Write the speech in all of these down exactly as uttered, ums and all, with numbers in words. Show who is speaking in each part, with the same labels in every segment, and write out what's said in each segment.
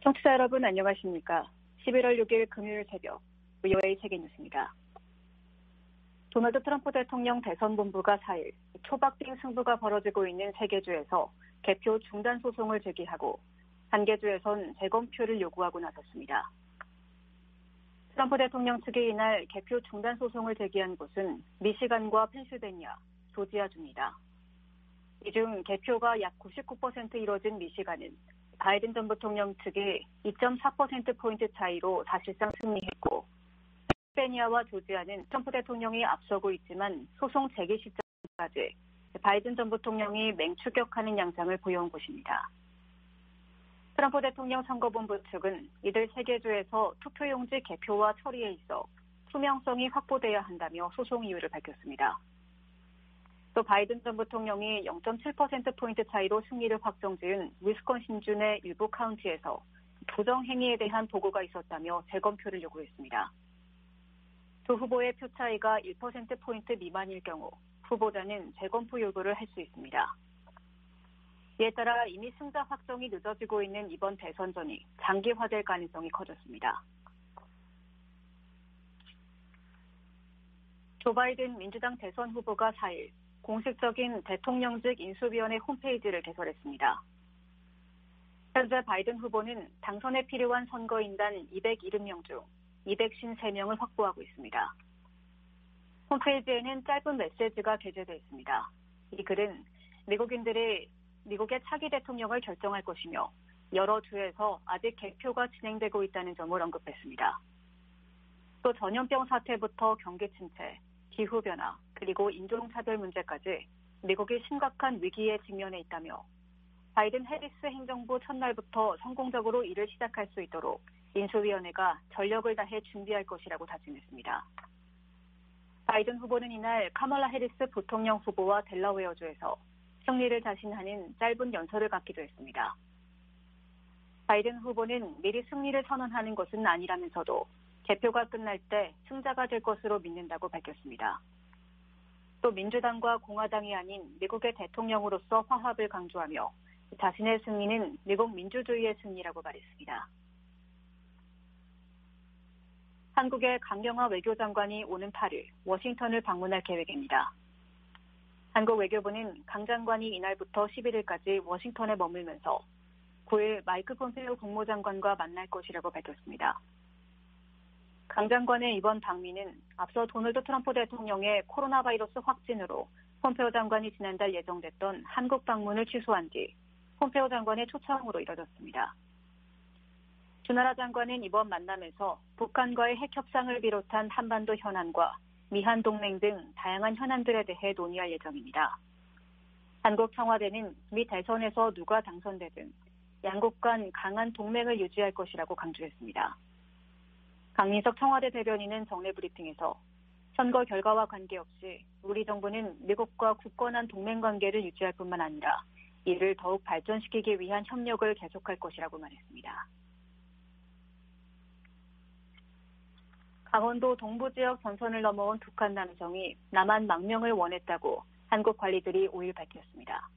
Speaker 1: 청취자 여러분 안녕하십니까? 십일월 육일 금요일 새벽 브이오에이 세계뉴스입니다. 도널드 트럼프 대통령 대선 본부가 사일 초박빙 승부가 벌어지고 있는 세 개 주에서 개표 중단 소송을 제기하고 한 개 주에선 재검표를 요구하고 나섰습니다. 트럼프 대통령 측이 이날 개표 중단 소송을 제기한 곳은 미시간과 펜실베니아, 조지아주입니다. 이 중 개표가 약 구십구 퍼센트 이뤄진 미시간은 바이든 전 부통령 측이 이 점 사 퍼센트포인트 차이로 사실상 승리했고, 펜실베니아와 조지아는 트럼프 대통령이 앞서고 있지만 소송 제기 시점까지 바이든 전 부통령이 맹추격하는 양상을 보여온 곳입니다. 트럼프 대통령 선거본부 측은 이들 세 개 주에서 투표용지 개표와 처리에 있어 투명성이 확보돼야 한다며 소송 이유를 밝혔습니다. 또 바이든 전 부통령이 영 점 칠 퍼센트포인트 차이로 승리를 확정지은 위스콘신주의 일부 카운티에서 부정 행위에 대한 보고가 있었다며 재검표를 요구했습니다. 두 후보의 표 차이가 일 퍼센트포인트 미만일 경우 후보자는 재검표 요구를 할 수 있습니다. 이에 따라 이미 승자 확정이 늦어지고 있는 이번 대선전이 장기화될 가능성이 커졌습니다. 조 바이든 민주당 대선 후보가 사일 공식적인 대통령직 인수위원회 홈페이지를 개설했습니다. 현재 바이든 후보는 당선에 필요한 선거인단 이백칠십 명 중 이백오십삼 명을 확보하고 있습니다. 홈페이지에는 짧은 메시지가 게재되어 있습니다. 이 글은 미국인들이 미국의 차기 대통령을 결정할 것이며 여러 주에서 아직 개표가 진행되고 있다는 점을 언급했습니다. 또 전염병 사태부터 경기 침체, 기후변화, 그리고 인종차별 문제까지 미국이 심각한 위기에 직면해 있다며 바이든 해리스 행정부 첫날부터 성공적으로 일을 시작할 수 있도록 인수위원회가 전력을 다해 준비할 것이라고 다짐했습니다. 바이든 후보는 이날 카멀라 해리스 부통령 후보와 델라웨어주에서 승리를 자신하는 짧은 연설을 갖기도 했습니다. 바이든 후보는 미리 승리를 선언하는 것은 아니라면서도 개표가 끝날 때 승자가 될 것으로 믿는다고 밝혔습니다. 또 민주당과 공화당이 아닌 미국의 대통령으로서 화합을 강조하며 자신의 승리는 미국 민주주의의 승리라고 말했습니다. 한국의 강경화 외교장관이 오는 팔일 워싱턴을 방문할 계획입니다. 한국 외교부는 강 장관이 이날부터 십일일까지 워싱턴에 머물면서 구일 마이크 폼페이오 국무장관과 만날 것이라고 밝혔습니다. 강 장관의 이번 방미는 앞서 도널드 트럼프 대통령의 코로나 바이러스 확진으로 폼페이오 장관이 지난달 예정됐던 한국 방문을 취소한 뒤 폼페이오 장관의 초청으로 이뤄졌습니다. 두 나라 장관은 이번 만남에서 북한과의 핵 협상을 비롯한 한반도 현안과 미한 동맹 등 다양한 현안들에 대해 논의할 예정입니다. 한국 청와대는 미 대선에서 누가 당선되든 양국 간 강한 동맹을 유지할 것이라고 강조했습니다. 강민석 청와대 대변인은 정례 브리핑에서 선거 결과와 관계없이 우리 정부는 미국과 굳건한 동맹 관계를 유지할 뿐만 아니라 이를 더욱 발전시키기 위한 협력을 계속할 것이라고 말했습니다. 강원도 동부 지역 전선을 넘어온 북한 남성이 남한 망명을 원했다고 한국 관리들이 오일 밝혔습니다.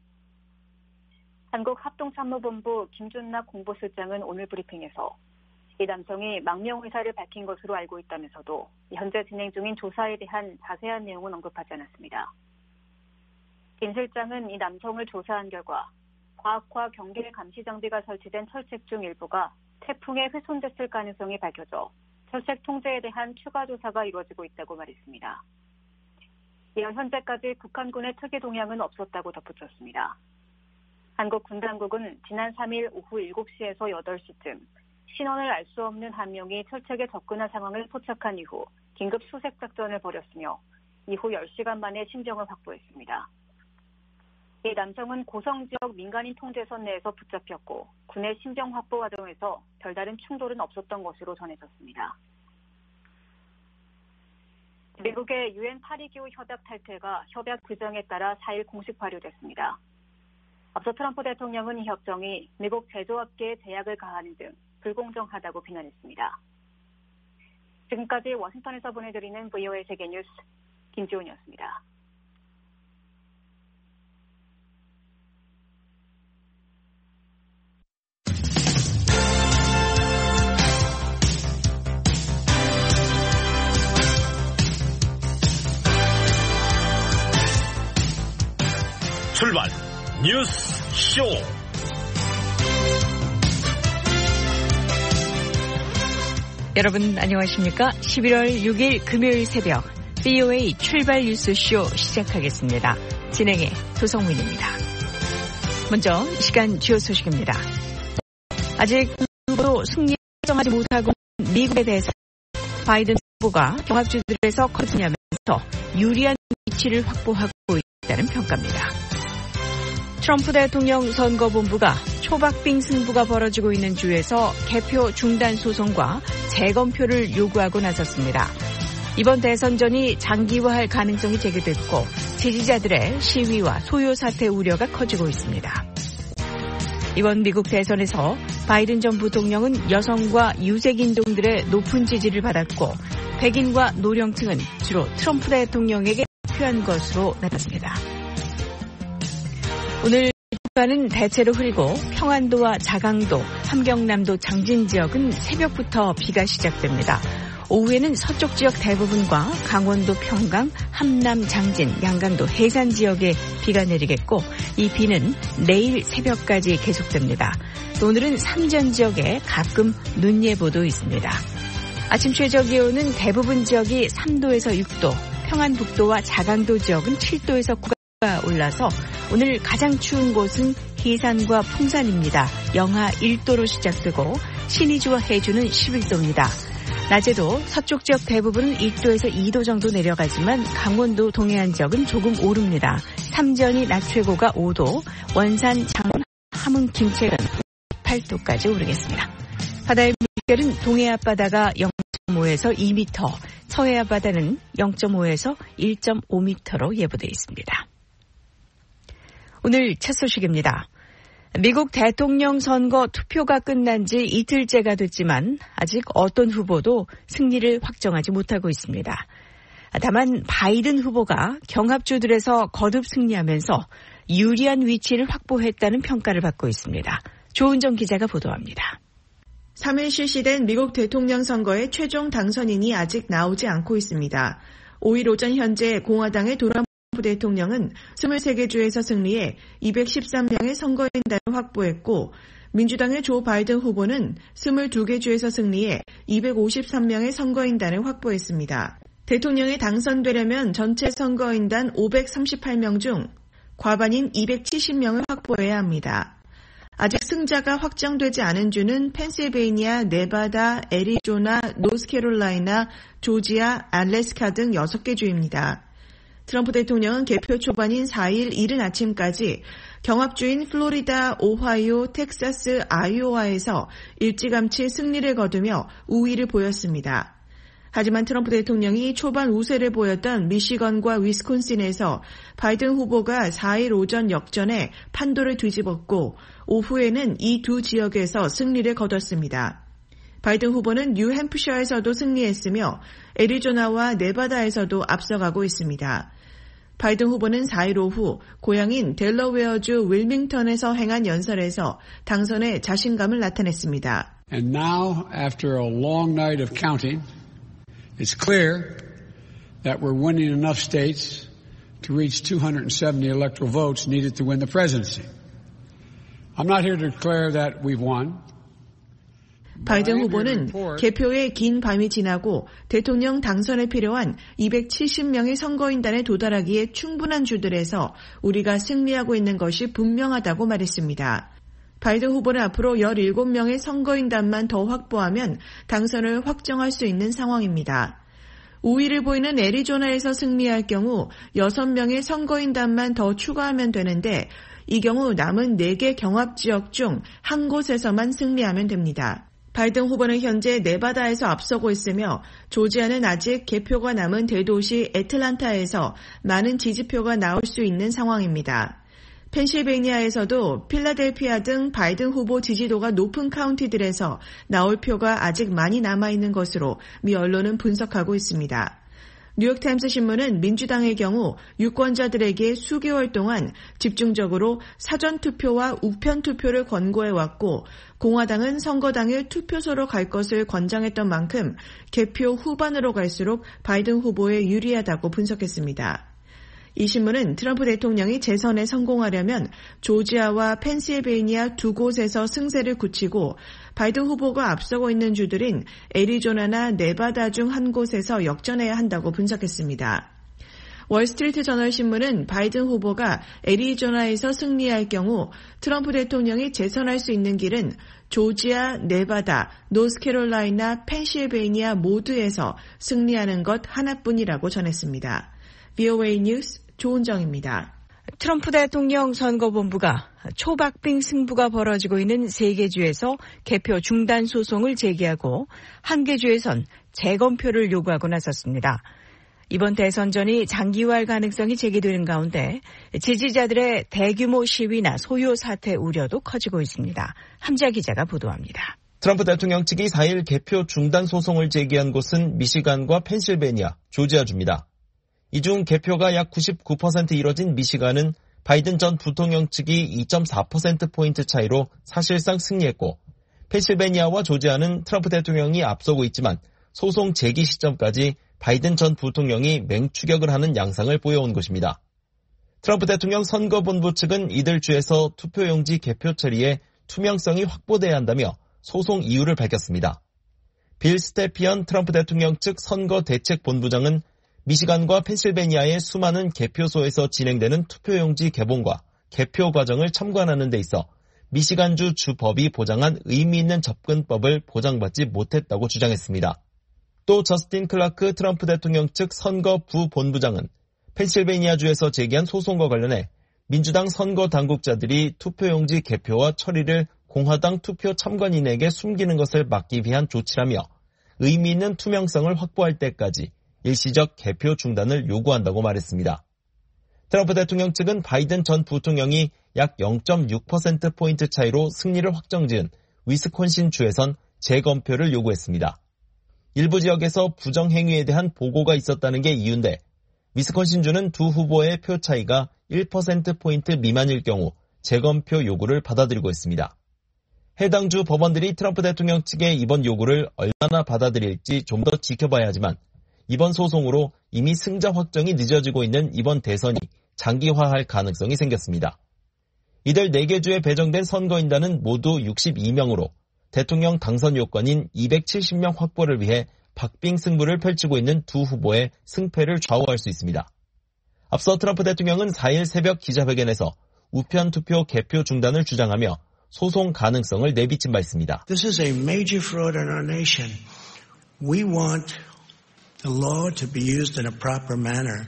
Speaker 1: 한국합동참모본부 김준락 공보실장은 오늘 브리핑에서 이 남성이 망명 의사를 밝힌 것으로 알고 있다면서도 현재 진행 중인 조사에 대한 자세한 내용은 언급하지 않았습니다. 김 실장은 이 남성을 조사한 결과 과학화 경계 감시 장비가 설치된 철책 중 일부가 태풍에 훼손됐을 가능성이 밝혀져 철책 통제에 대한 추가 조사가 이루어지고 있다고 말했습니다. 이어 현재까지 북한군의 특이 동향은 없었다고 덧붙였습니다. 한국 군 당국은 지난 삼일 오후 일곱 시에서 여덟 시쯤 신원을 알 수 없는 한 명이 철책에 접근한 상황을 포착한 이후 긴급 수색 작전을 벌였으며 이후 열 시간 만에 신병을 확보했습니다. 이 남성은 고성 지역 민간인 통제선 내에서 붙잡혔고 군의 신병 확보 과정에서 별다른 충돌은 없었던 것으로 전해졌습니다. 미국의 유엔 파리기후 협약 탈퇴가 협약 규정에 따라 사일 공식 발효됐습니다. 앞서 트럼프 대통령은 이 협정이 미국 제조업계에 제약을 가하는 등 불공정하다고 비난했습니다. 지금까지 워싱턴에서 보내드리는 브이오에이 세계뉴스 김지훈이었습니다.
Speaker 2: 뉴스 쇼.
Speaker 3: 여러분 안녕하십니까? 십일월 육일 금요일 새벽 비오에이 출발 뉴스 쇼 시작하겠습니다. 진행의 조성민입니다. 먼저 이 시간 주요 소식입니다. 아직 후보로 승리 확정하지 못하고 미국에 대해서 바이든 후보가 경합주들에서 거듭나면서 유리한 위치를 확보하고 있다는 평가입니다. 트럼프 대통령 선거본부가 초박빙 승부가 벌어지고 있는 주에서 개표 중단 소송과 재검표를 요구하고 나섰습니다. 이번 대선전이 장기화할 가능성이 제기됐고 지지자들의 시위와 소요 사태 우려가 커지고 있습니다. 이번 미국 대선에서 바이든 전 부통령은 여성과 유색인종들의 높은 지지를 받았고 백인과 노령층은 주로 트럼프 대통령에게 투표한 것으로 나타났습니다. 오늘 주가는 대체로 흐리고 평안도와 자강도, 함경남도 장진 지역은 새벽부터 비가 시작됩니다. 오후에는 서쪽 지역 대부분과 강원도 평강, 함남 장진, 양강도 해산 지역에 비가 내리겠고 이 비는 내일 새벽까지 계속됩니다. 또 오늘은 삼전 지역에 가끔 눈 예보도 있습니다. 아침 최저 기온은 대부분 지역이 삼도에서 육도, 평안북도와 자강도 지역은 칠도에서 구도가 올라서 오늘 가장 추운 곳은 해산과 풍산입니다. 영하 일도로 시작되고 신의주와 해주는 십일도입니다. 낮에도 서쪽 지역 대부분은 일도에서 이도 정도 내려가지만 강원도 동해안 지역은 조금 오릅니다. 삼전이 낮 최고가 오도, 원산, 장원, 함흥, 김천은 팔도까지 오르겠습니다. 바다의 물결은 동해 앞바다가 영점오에서 이 미터, 서해 앞바다는 영점오에서 일점오 미터로 예보되어 있습니다. 오늘 첫 소식입니다. 미국 대통령 선거 투표가 끝난 지 이틀째가 됐지만 아직 어떤 후보도 승리를 확정하지 못하고 있습니다. 다만 바이든 후보가 경합주들에서 거듭 승리하면서 유리한 위치를 확보했다는 평가를 받고 있습니다. 조은정 기자가 보도합니다.
Speaker 4: 삼일 실시된 미국 대통령 선거의 최종 당선인이 아직 나오지 않고 있습니다. 오일 오전 현재 공화당의 도널드 트럼프 대통령은 이십삼 개 주에서 승리해 이백십삼 명의 선거인단을 확보했고 민주당의 조 바이든 후보는 이십이 개 주에서 승리해 이백오십삼 명의 선거인단을 확보했습니다. 대통령이 당선되려면 전체 선거인단 오백삼십팔 명 중 과반인 이백칠십 명을 확보해야 합니다. 아직 승자가 확정되지 않은 주는 펜실베이니아, 네바다, 애리조나, 노스캐롤라이나, 조지아, 알래스카 등 여섯 개 주입니다. 트럼프 대통령은 개표 초반인 사일 이른 아침까지 경합주인 플로리다, 오하이오, 텍사스, 아이오와에서 일찌감치 승리를 거두며 우위를 보였습니다. 하지만 트럼프 대통령이 초반 우세를 보였던 미시건과 위스콘신에서 바이든 후보가 사일 오전 역전에 판도를 뒤집었고 오후에는 이 두 지역에서 승리를 거뒀습니다. 바이든 후보는 뉴햄프셔에서도 승리했으며 애리조나와 네바다에서도 앞서가고 있습니다. 바이든 후보는 사일 오후 고향인 델러웨어주 윌밍턴에서 행한 연설에서 당선에 자신감을 나타냈습니다.
Speaker 5: And now, after a long night of counting, it's clear that we're winning enough states to reach two hundred seventy electoral votes needed to win the presidency. I'm not here to declare that we've won.
Speaker 4: 바이든 후보는 개표의 긴 밤이 지나고 대통령 당선에 필요한 이백칠십 명의 선거인단에 도달하기에 충분한 주들에서 우리가 승리하고 있는 것이 분명하다고 말했습니다. 바이든 후보는 앞으로 열일곱 명의 선거인단만 더 확보하면 당선을 확정할 수 있는 상황입니다. 우위를 보이는 애리조나에서 승리할 경우 여섯 명의 선거인단만 더 추가하면 되는데 이 경우 남은 네 개 경합지역 중 한 곳에서만 승리하면 됩니다. 바이든 후보는 현재 네바다에서 앞서고 있으며 조지아는 아직 개표가 남은 대도시 애틀란타에서 많은 지지표가 나올 수 있는 상황입니다. 펜실베이니아에서도 필라델피아 등 바이든 후보 지지도가 높은 카운티들에서 나올 표가 아직 많이 남아있는 것으로 미 언론은 분석하고 있습니다. 뉴욕타임스 신문은 민주당의 경우 유권자들에게 수개월 동안 집중적으로 사전투표와 우편투표를 권고해왔고 공화당은 선거 당일 투표소로 갈 것을 권장했던 만큼 개표 후반으로 갈수록 바이든 후보에 유리하다고 분석했습니다. 이 신문은 트럼프 대통령이 재선에 성공하려면 조지아와 펜실베이니아 두 곳에서 승세를 굳히고 바이든 후보가 앞서고 있는 주들인 애리조나나 네바다 중 한 곳에서 역전해야 한다고 분석했습니다. 월스트리트 저널 신문은 바이든 후보가 애리조나에서 승리할 경우 트럼프 대통령이 재선할 수 있는 길은 조지아, 네바다, 노스캐롤라이나, 펜실베이니아 모두에서 승리하는 것 하나뿐이라고 전했습니다. 브이오에이 뉴스 조은정입니다.
Speaker 3: 트럼프 대통령 선거본부가 초박빙 승부가 벌어지고 있는 세 개 주에서 개표 중단 소송을 제기하고 한 개 주에선 재검표를 요구하고 나섰습니다. 이번 대선전이 장기화할 가능성이 제기되는 가운데 지지자들의 대규모 시위나 소요 사태 우려도 커지고 있습니다. 함자 기자가 보도합니다.
Speaker 2: 트럼프 대통령 측이 사 일 개표 중단 소송을 제기한 곳은 미시간과 펜실베니아, 조지아주입니다. 이 중 개표가 약 구십구 퍼센트 이뤄진 미시간은 바이든 전 부통령 측이 이 점 사 퍼센트포인트 차이로 사실상 승리했고, 펜실베니아와 조지아는 트럼프 대통령이 앞서고 있지만 소송 제기 시점까지 바이든 전 부통령이 맹추격을 하는 양상을 보여온 곳입니다. 트럼프 대통령 선거본부 측은 이들 주에서 투표용지 개표 처리에 투명성이 확보돼야 한다며 소송 이유를 밝혔습니다. 빌 스테피언 트럼프 대통령 측 선거대책본부장은 미시간과 펜실베니아의 수많은 개표소에서 진행되는 투표용지 개봉과 개표 과정을 참관하는 데 있어 미시간주 주법이 보장한 의미 있는 접근법을 보장받지 못했다고 주장했습니다. 또 저스틴 클라크 트럼프 대통령 측 선거부 본부장은 펜실베니아주에서 제기한 소송과 관련해 민주당 선거 당국자들이 투표용지 개표와 처리를 공화당 투표 참관인에게 숨기는 것을 막기 위한 조치라며 의미 있는 투명성을 확보할 때까지 일시적 개표 중단을 요구한다고 말했습니다. 트럼프 대통령 측은 바이든 전 부통령이 약 영 점 육 퍼센트포인트 차이로 승리를 확정지은 위스콘신 주에선 재검표를 요구했습니다. 일부 지역에서 부정행위에 대한 보고가 있었다는 게 이유인데 위스콘신주는 두 후보의 표 차이가 일 퍼센트포인트 미만일 경우 재검표 요구를 받아들이고 있습니다. 해당 주 법원들이 트럼프 대통령 측의 이번 요구를 얼마나 받아들일지 좀 더 지켜봐야 하지만 이번 소송으로 이미 승자 확정이 늦어지고 있는 이번 대선이 장기화할 가능성이 생겼습니다. 이들 네 개 주에 배정된 선거인단은 모두 육십이 명으로 대통령 당선 요건인 이백칠십 명 확보를 위해 박빙 승부를 펼치고 있는 두 후보의 승패를 좌우할 수 있습니다. 앞서 트럼프 대통령은 사 일 새벽 기자회견에서 우편 투표 개표 중단을 주장하며 소송 가능성을 내비친 바 있습니다.
Speaker 6: This is a major fraud in our nation. We want the law to be used in a proper manner.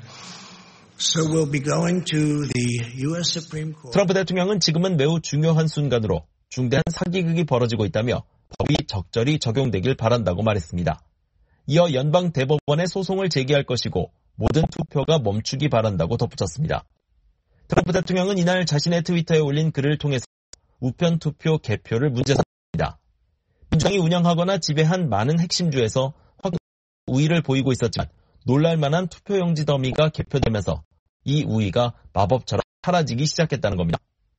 Speaker 6: So we'll be going to the U S Supreme Court.
Speaker 2: 트럼프 대통령은 지금은 매우 중요한 순간으로 중대한 사기극이 벌어지고 있다며 법이 적절히 적용되길 바란다고 말했습니다. 이어 연방 대법원에 소송을 제기할 것이고 모든 투표가 멈추기 바란다고 덧붙였습니다. 트럼프 대통령은 이날 자신의 트위터에 올린 글을 통해서 우편 투표 개표를 문제 삼았습니다. 민주당이 운영하거나 지배한 많은 핵심주에서 확 우위를 보이고 있었지만 놀랄만한 투표용지 더미가 개표되면서 이 우위가 마법처럼 사라지기 시작했다는 겁니다.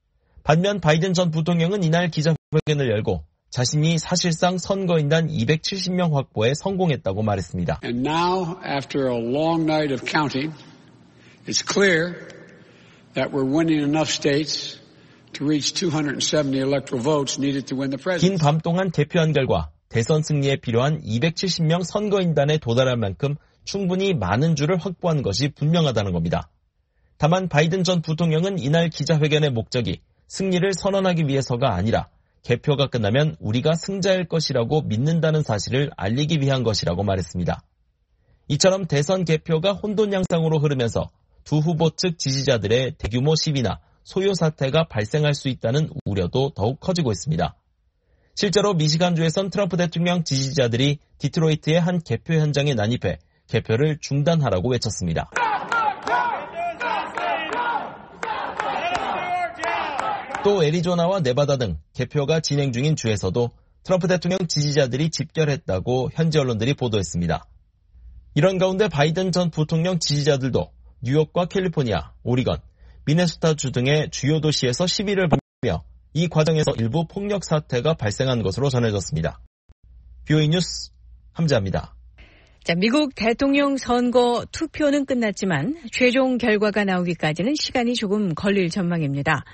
Speaker 2: 반면 바이든 전 부통령은 이날 기자회견을 열고 자신이 사실상 선거인단 이백칠십 명 확보에 성공했다고 말했습니다.
Speaker 5: And now, after a long night of counting, it's clear that we're winning enough states to reach two hundred seventy electoral votes needed to win the presidency.
Speaker 2: 긴 밤 동안 개표한 결과 대선 승리에 필요한 이백칠십 명 선거인단에 도달할 만큼 충분히 많은 주를 확보한 것이 분명하다는 겁니다. 다만 바이든 전 부통령은 이날 기자회견의 목적이 승리를 선언하기 위해서가 아니라 개표가 끝나면 우리가 승자일 것이라고 믿는다는 사실을 알리기 위한 것이라고 말했습니다. 이처럼 대선 개표가 혼돈양상으로 흐르면서 두 후보 측 지지자들의 대규모 시위나 소요 사태가 발생할 수 있다는 우려도 더욱 커지고 있습니다. 실제로 미시간주에선 트럼프 대통령 지지자들이 디트로이트의 한 개표 현장에 난입해 개표를 중단하라고 외쳤습니다. 또 애리조나와 네바다 등 개표가 진행 중인 주에서도 트럼프 대통령 지지자들이 집결했다고 현지 언론들이 보도했습니다. 이런 가운데 바이든 전 부통령 지지자들도 뉴욕과 캘리포니아, 오리건, 미네소타주 등의 주요 도시에서 시위를 벌이며 이 과정에서 일부 폭력 사태가 발생한 것으로 전해졌습니다. 브이오에이 뉴스 함재합니다.
Speaker 3: 자, 미국 대통령 선거 투표는 끝났지만 최종 결과가 나오기까지는 시간이 조금 걸릴 전망입니다.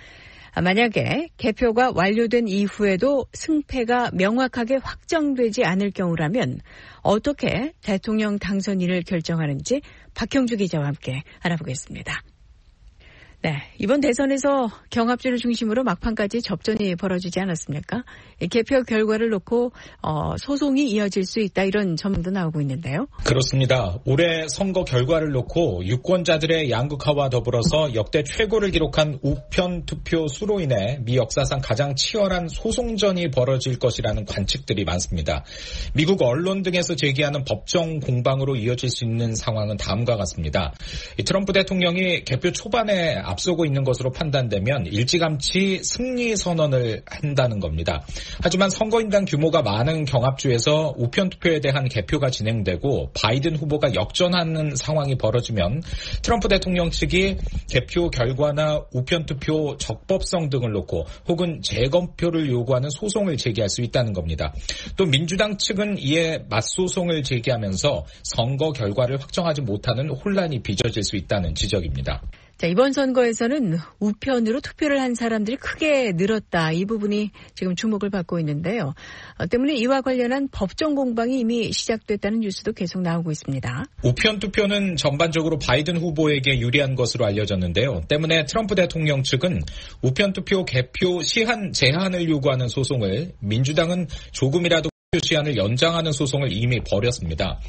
Speaker 3: 만약에 개표가 완료된 이후에도 승패가 명확하게 확정되지 않을 경우라면 어떻게 대통령 당선인을 결정하는지 박형주 기자와 함께 알아보겠습니다. 네, 이번 대선에서 경합주를 중심으로 막판까지 접전이 벌어지지 않았습니까? 개표 결과를 놓고 어, 소송이 이어질 수 있다 이런 전망도 나오고 있는데요.
Speaker 7: 그렇습니다. 올해 선거 결과를 놓고 유권자들의 양극화와 더불어서 역대 최고를 기록한 우편 투표 수로 인해 미 역사상 가장 치열한 소송전이 벌어질 것이라는 관측들이 많습니다. 미국 언론 등에서 제기하는 법정 공방으로 이어질 수 있는 상황은 다음과 같습니다. 트럼프 대통령이 개표 초반에 앞서고 있는 것으로 판단되면 일찌감치 승리 선언을 한다는 겁니다. 하지만 선거인단 규모가 많은 경합주에서 우편투표에 대한 개표가 진행되고 바이든 후보가 역전하는 상황이 벌어지면 트럼프 대통령 측이 개표 결과나 우편투표 적법성 등을 놓고 혹은 재검표를 요구하는 소송을 제기할 수 있다는 겁니다. 또 민주당 측은 이에 맞소송을 제기하면서 선거 결과를 확정하지 못하는 혼란이 빚어질 수 있다는 지적입니다.
Speaker 3: 자, 이번 선거에서는 우편으로 투표를 한 사람들이 크게 늘었다. 이 부분이 지금 주목을 받고 있는데요. 어, 때문에 이와 관련한 법정 공방이 이미 시작됐다는 뉴스도 계속 나오고 있습니다.
Speaker 7: 우편 투표는 전반적으로 바이든 후보에게 유리한 것으로 알려졌는데요. 때문에 트럼프 대통령 측은 우편 투표 개표 시한 제한을 요구하는 소송을, 민주당은 조금이라도 투표 시한을 연장하는 소송을 이미 벌였습니다.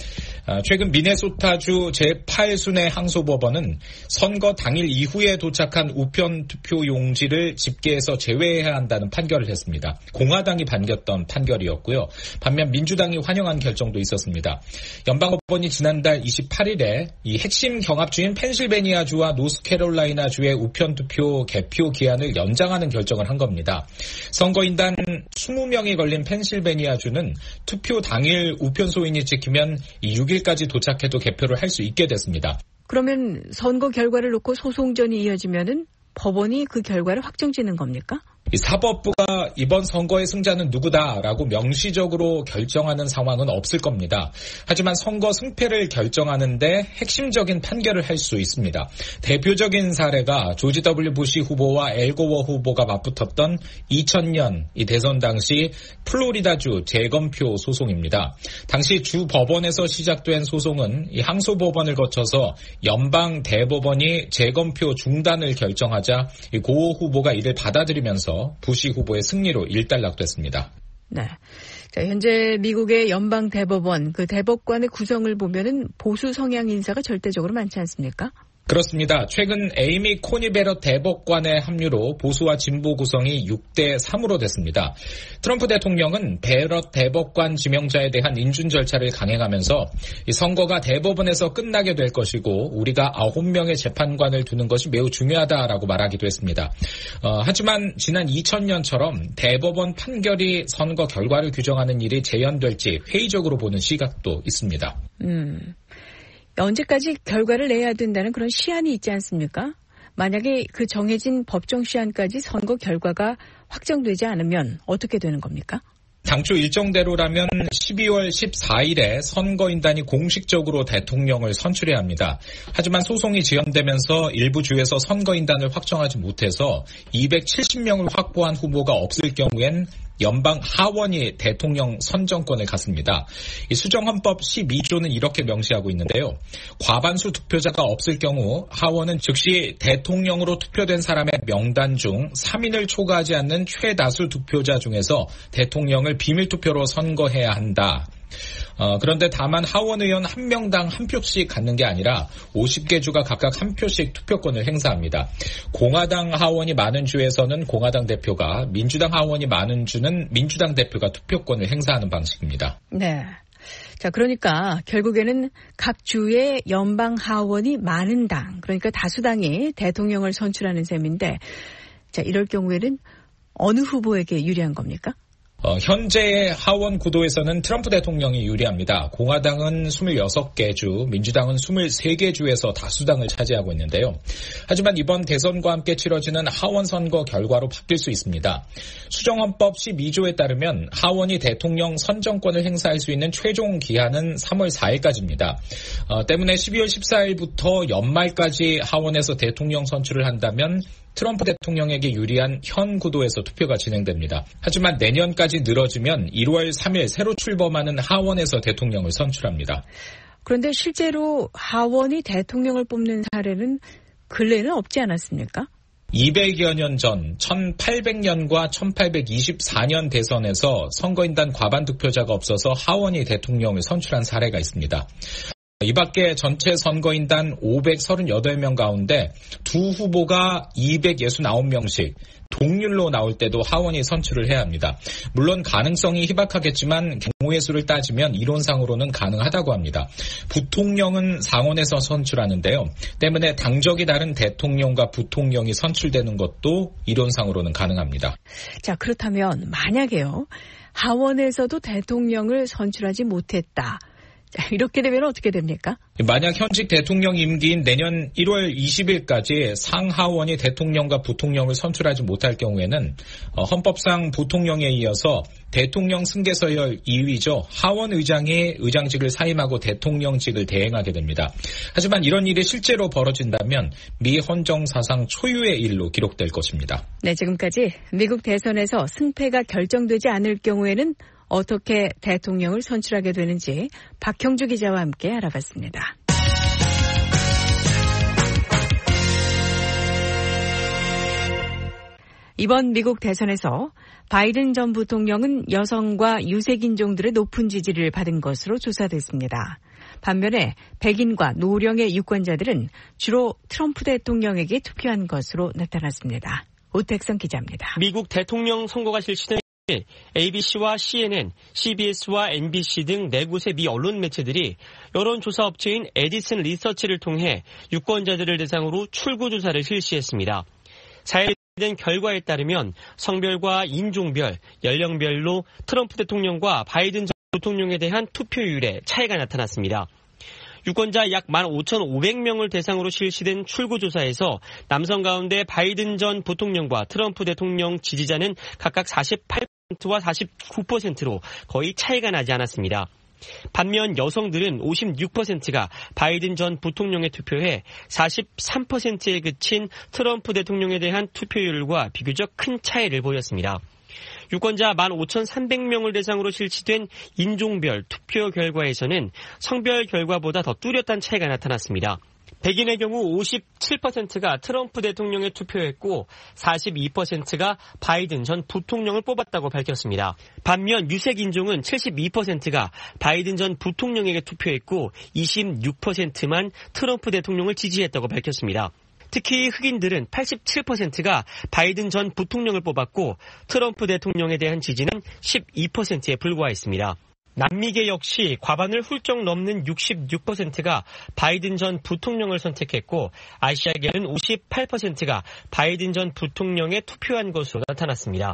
Speaker 7: 최근 미네소타주 제팔 순회 항소법원은 선거 당일 이후에 도착한 우편 투표 용지를 집계에서 제외해야 한다는 판결을 했습니다. 공화당이 반겼던 판결이었고요. 반면 민주당이 환영한 결정도 있었습니다. 연방법원이 지난달 이십팔일에 이 핵심 경합주인 펜실베니아주와 노스캐롤라이나주의 우편 투표 개표 기한을 연장하는 결정을 한 겁니다. 선거인단 이십 명이 걸린 펜실베니아주는 투표 당일 우편 소인이 찍히면 육 일까지 도착해도 개표를 할 수 있게 됐습니다.
Speaker 3: 그러면 선거 결과를 놓고 소송전이 이어지면은 법원이 그 결과를 확정짓는 겁니까?
Speaker 7: 이 사법부가 이번 선거의 승자는 누구다라고 명시적으로 결정하는 상황은 없을 겁니다. 하지만 선거 승패를 결정하는데 핵심적인 판결을 할 수 있습니다. 대표적인 사례가 조지 더블유 부시 후보와 엘 고어 후보가 맞붙었던 이천 년 이 대선 당시 플로리다주 재검표 소송입니다. 당시 주 법원에서 시작된 소송은 이 항소법원을 거쳐서 연방 대법원이 재검표 중단을 결정하자 이 고어 후보가 이를 받아들이면서 부시 후보의 승리로 일단락됐습니다.
Speaker 3: 네. 자, 현재 미국의 연방 대법원 그 대법관의 구성을 보면은 보수 성향 인사가 절대적으로 많지 않습니까?
Speaker 7: 그렇습니다. 최근 에이미 코니 베럿 대법관의 합류로 보수와 진보 구성이 육 대 삼으로 됐습니다. 트럼프 대통령은 베럿 대법관 지명자에 대한 인준 절차를 강행하면서 이 선거가 대법원에서 끝나게 될 것이고 우리가 아홉 명의 재판관을 두는 것이 매우 중요하다라고 말하기도 했습니다. 어, 하지만 지난 이천 년처럼 대법원 판결이 선거 결과를 규정하는 일이 재현될지 회의적으로 보는 시각도 있습니다.
Speaker 3: 음. 언제까지 결과를 내야 된다는 그런 시한이 있지 않습니까? 만약에 그 정해진 법정 시한까지 선거 결과가 확정되지 않으면 어떻게 되는 겁니까?
Speaker 7: 당초 일정대로라면 십이월 십사일에 선거인단이 공식적으로 대통령을 선출해야 합니다. 하지만 소송이 지연되면서 일부 주에서 선거인단을 확정하지 못해서 이백칠십 명을 확보한 후보가 없을 경우엔 연방 하원이 대통령 선정권을 갖습니다. 이 수정헌법 십이조는 이렇게 명시하고 있는데요. 과반수 투표자가 없을 경우 하원은 즉시 대통령으로 투표된 사람의 명단 중 삼 인을 초과하지 않는 최다수 투표자 중에서 대통령을 비밀투표로 선거해야 한다. 어, 그런데 다만 하원 의원 한 명당 한 표씩 갖는 게 아니라 오십 개 주가 각각 한 표씩 투표권을 행사합니다. 공화당 하원이 많은 주에서는 공화당 대표가, 민주당 하원이 많은 주는 민주당 대표가 투표권을 행사하는 방식입니다.
Speaker 3: 네. 자, 그러니까 결국에는 각 주의 연방 하원이 많은 당, 그러니까 다수당이 대통령을 선출하는 셈인데, 자, 이럴 경우에는 어느 후보에게 유리한 겁니까?
Speaker 7: 어, 현재의 하원 구도에서는 트럼프 대통령이 유리합니다. 공화당은 이십육 개 주, 민주당은 이십삼 개 주에서 다수당을 차지하고 있는데요. 하지만 이번 대선과 함께 치러지는 하원 선거 결과로 바뀔 수 있습니다. 수정헌법 십이 조에 따르면 하원이 대통령 선정권을 행사할 수 있는 최종 기한은 삼월 사일까지입니다. 어, 때문에 십이월 십사일부터 연말까지 하원에서 대통령 선출을 한다면 트럼프 대통령에게 유리한 현 구도에서 투표가 진행됩니다. 하지만 내년까지 늘어지면 일월 삼일 새로 출범하는 하원에서 대통령을 선출합니다.
Speaker 3: 그런데 실제로 하원이 대통령을 뽑는 사례는 근래는 없지 않았습니까?
Speaker 7: 이백여 년 전 천팔백 년과 천팔백이십사 년 대선에서 선거인단 과반 득표자가 없어서 하원이 대통령을 선출한 사례가 있습니다. 이 밖에 전체 선거인단 오백삼십팔 명 가운데 두 후보가 이백육십구 명씩 동률로 나올 때도 하원이 선출을 해야 합니다. 물론 가능성이 희박하겠지만 경우의 수를 따지면 이론상으로는 가능하다고 합니다. 부통령은 상원에서 선출하는데요. 때문에 당적이 다른 대통령과 부통령이 선출되는 것도 이론상으로는 가능합니다.
Speaker 3: 자, 그렇다면 만약에요. 하원에서도 대통령을 선출하지 못했다. 이렇게 되면 어떻게 됩니까?
Speaker 7: 만약 현직 대통령 임기인 내년 일월 이십일까지 상하원이 대통령과 부통령을 선출하지 못할 경우에는 헌법상 부통령에 이어서 대통령 승계서열 이 위죠. 하원 의장이 의장직을 사임하고 대통령직을 대행하게 됩니다. 하지만 이런 일이 실제로 벌어진다면 미 헌정사상 초유의 일로 기록될 것입니다.
Speaker 3: 네, 지금까지 미국 대선에서 승패가 결정되지 않을 경우에는 어떻게 대통령을 선출하게 되는지 박형주 기자와 함께 알아봤습니다. 이번 미국 대선에서 바이든 전 부통령은 여성과 유색인종들의 높은 지지를 받은 것으로 조사됐습니다. 반면에 백인과 노령의 유권자들은 주로 트럼프 대통령에게 투표한 것으로 나타났습니다. 오택성 기자입니다.
Speaker 8: 미국 대통령 선거가 실시된 에이비씨와 씨엔엔, 씨비에스와 엠비씨 등 네 곳의 미 언론 매체들이 여론조사 업체인 에디슨 리서치를 통해 유권자들을 대상으로 출구조사를 실시했습니다. 사회된 결과에 따르면 성별과 인종별, 연령별로 트럼프 대통령과 바이든 전 부통령에 대한 투표율에 차이가 나타났습니다. 유권자 약 만 오천오백 명을 대상으로 실시된 출구조사에서 남성 가운데 바이든 전 부통령과 트럼프 대통령 지지자는 각각 사십팔 퍼센트와 사십구 퍼센트로 거의 차이가 나지 않았습니다. 반면 여성들은 오십육 퍼센트가 바이든 전 부통령에 투표해 사십삼 퍼센트에 그친 트럼프 대통령에 대한 투표율과 비교적 큰 차이를 보였습니다. 유권자 만 오천삼백 명을 대상으로 실시된 인종별 투표 결과에서는 성별 결과보다 더 뚜렷한 차이가 나타났습니다. 백인의 경우 오십칠 퍼센트가 트럼프 대통령에 투표했고 사십이 퍼센트가 바이든 전 부통령을 뽑았다고 밝혔습니다. 반면 유색인종은 칠십이 퍼센트가 바이든 전 부통령에게 투표했고 이십육 퍼센트만 트럼프 대통령을 지지했다고 밝혔습니다. 특히 흑인들은 팔십칠 퍼센트가 바이든 전 부통령을 뽑았고 트럼프 대통령에 대한 지지는 십이 퍼센트에 불과했습니다. 남미계 역시 과반을 훌쩍 넘는 육십육 퍼센트가 바이든 전 부통령을 선택했고 아시아계는 오십팔 퍼센트가 바이든 전 부통령에 투표한 것으로 나타났습니다.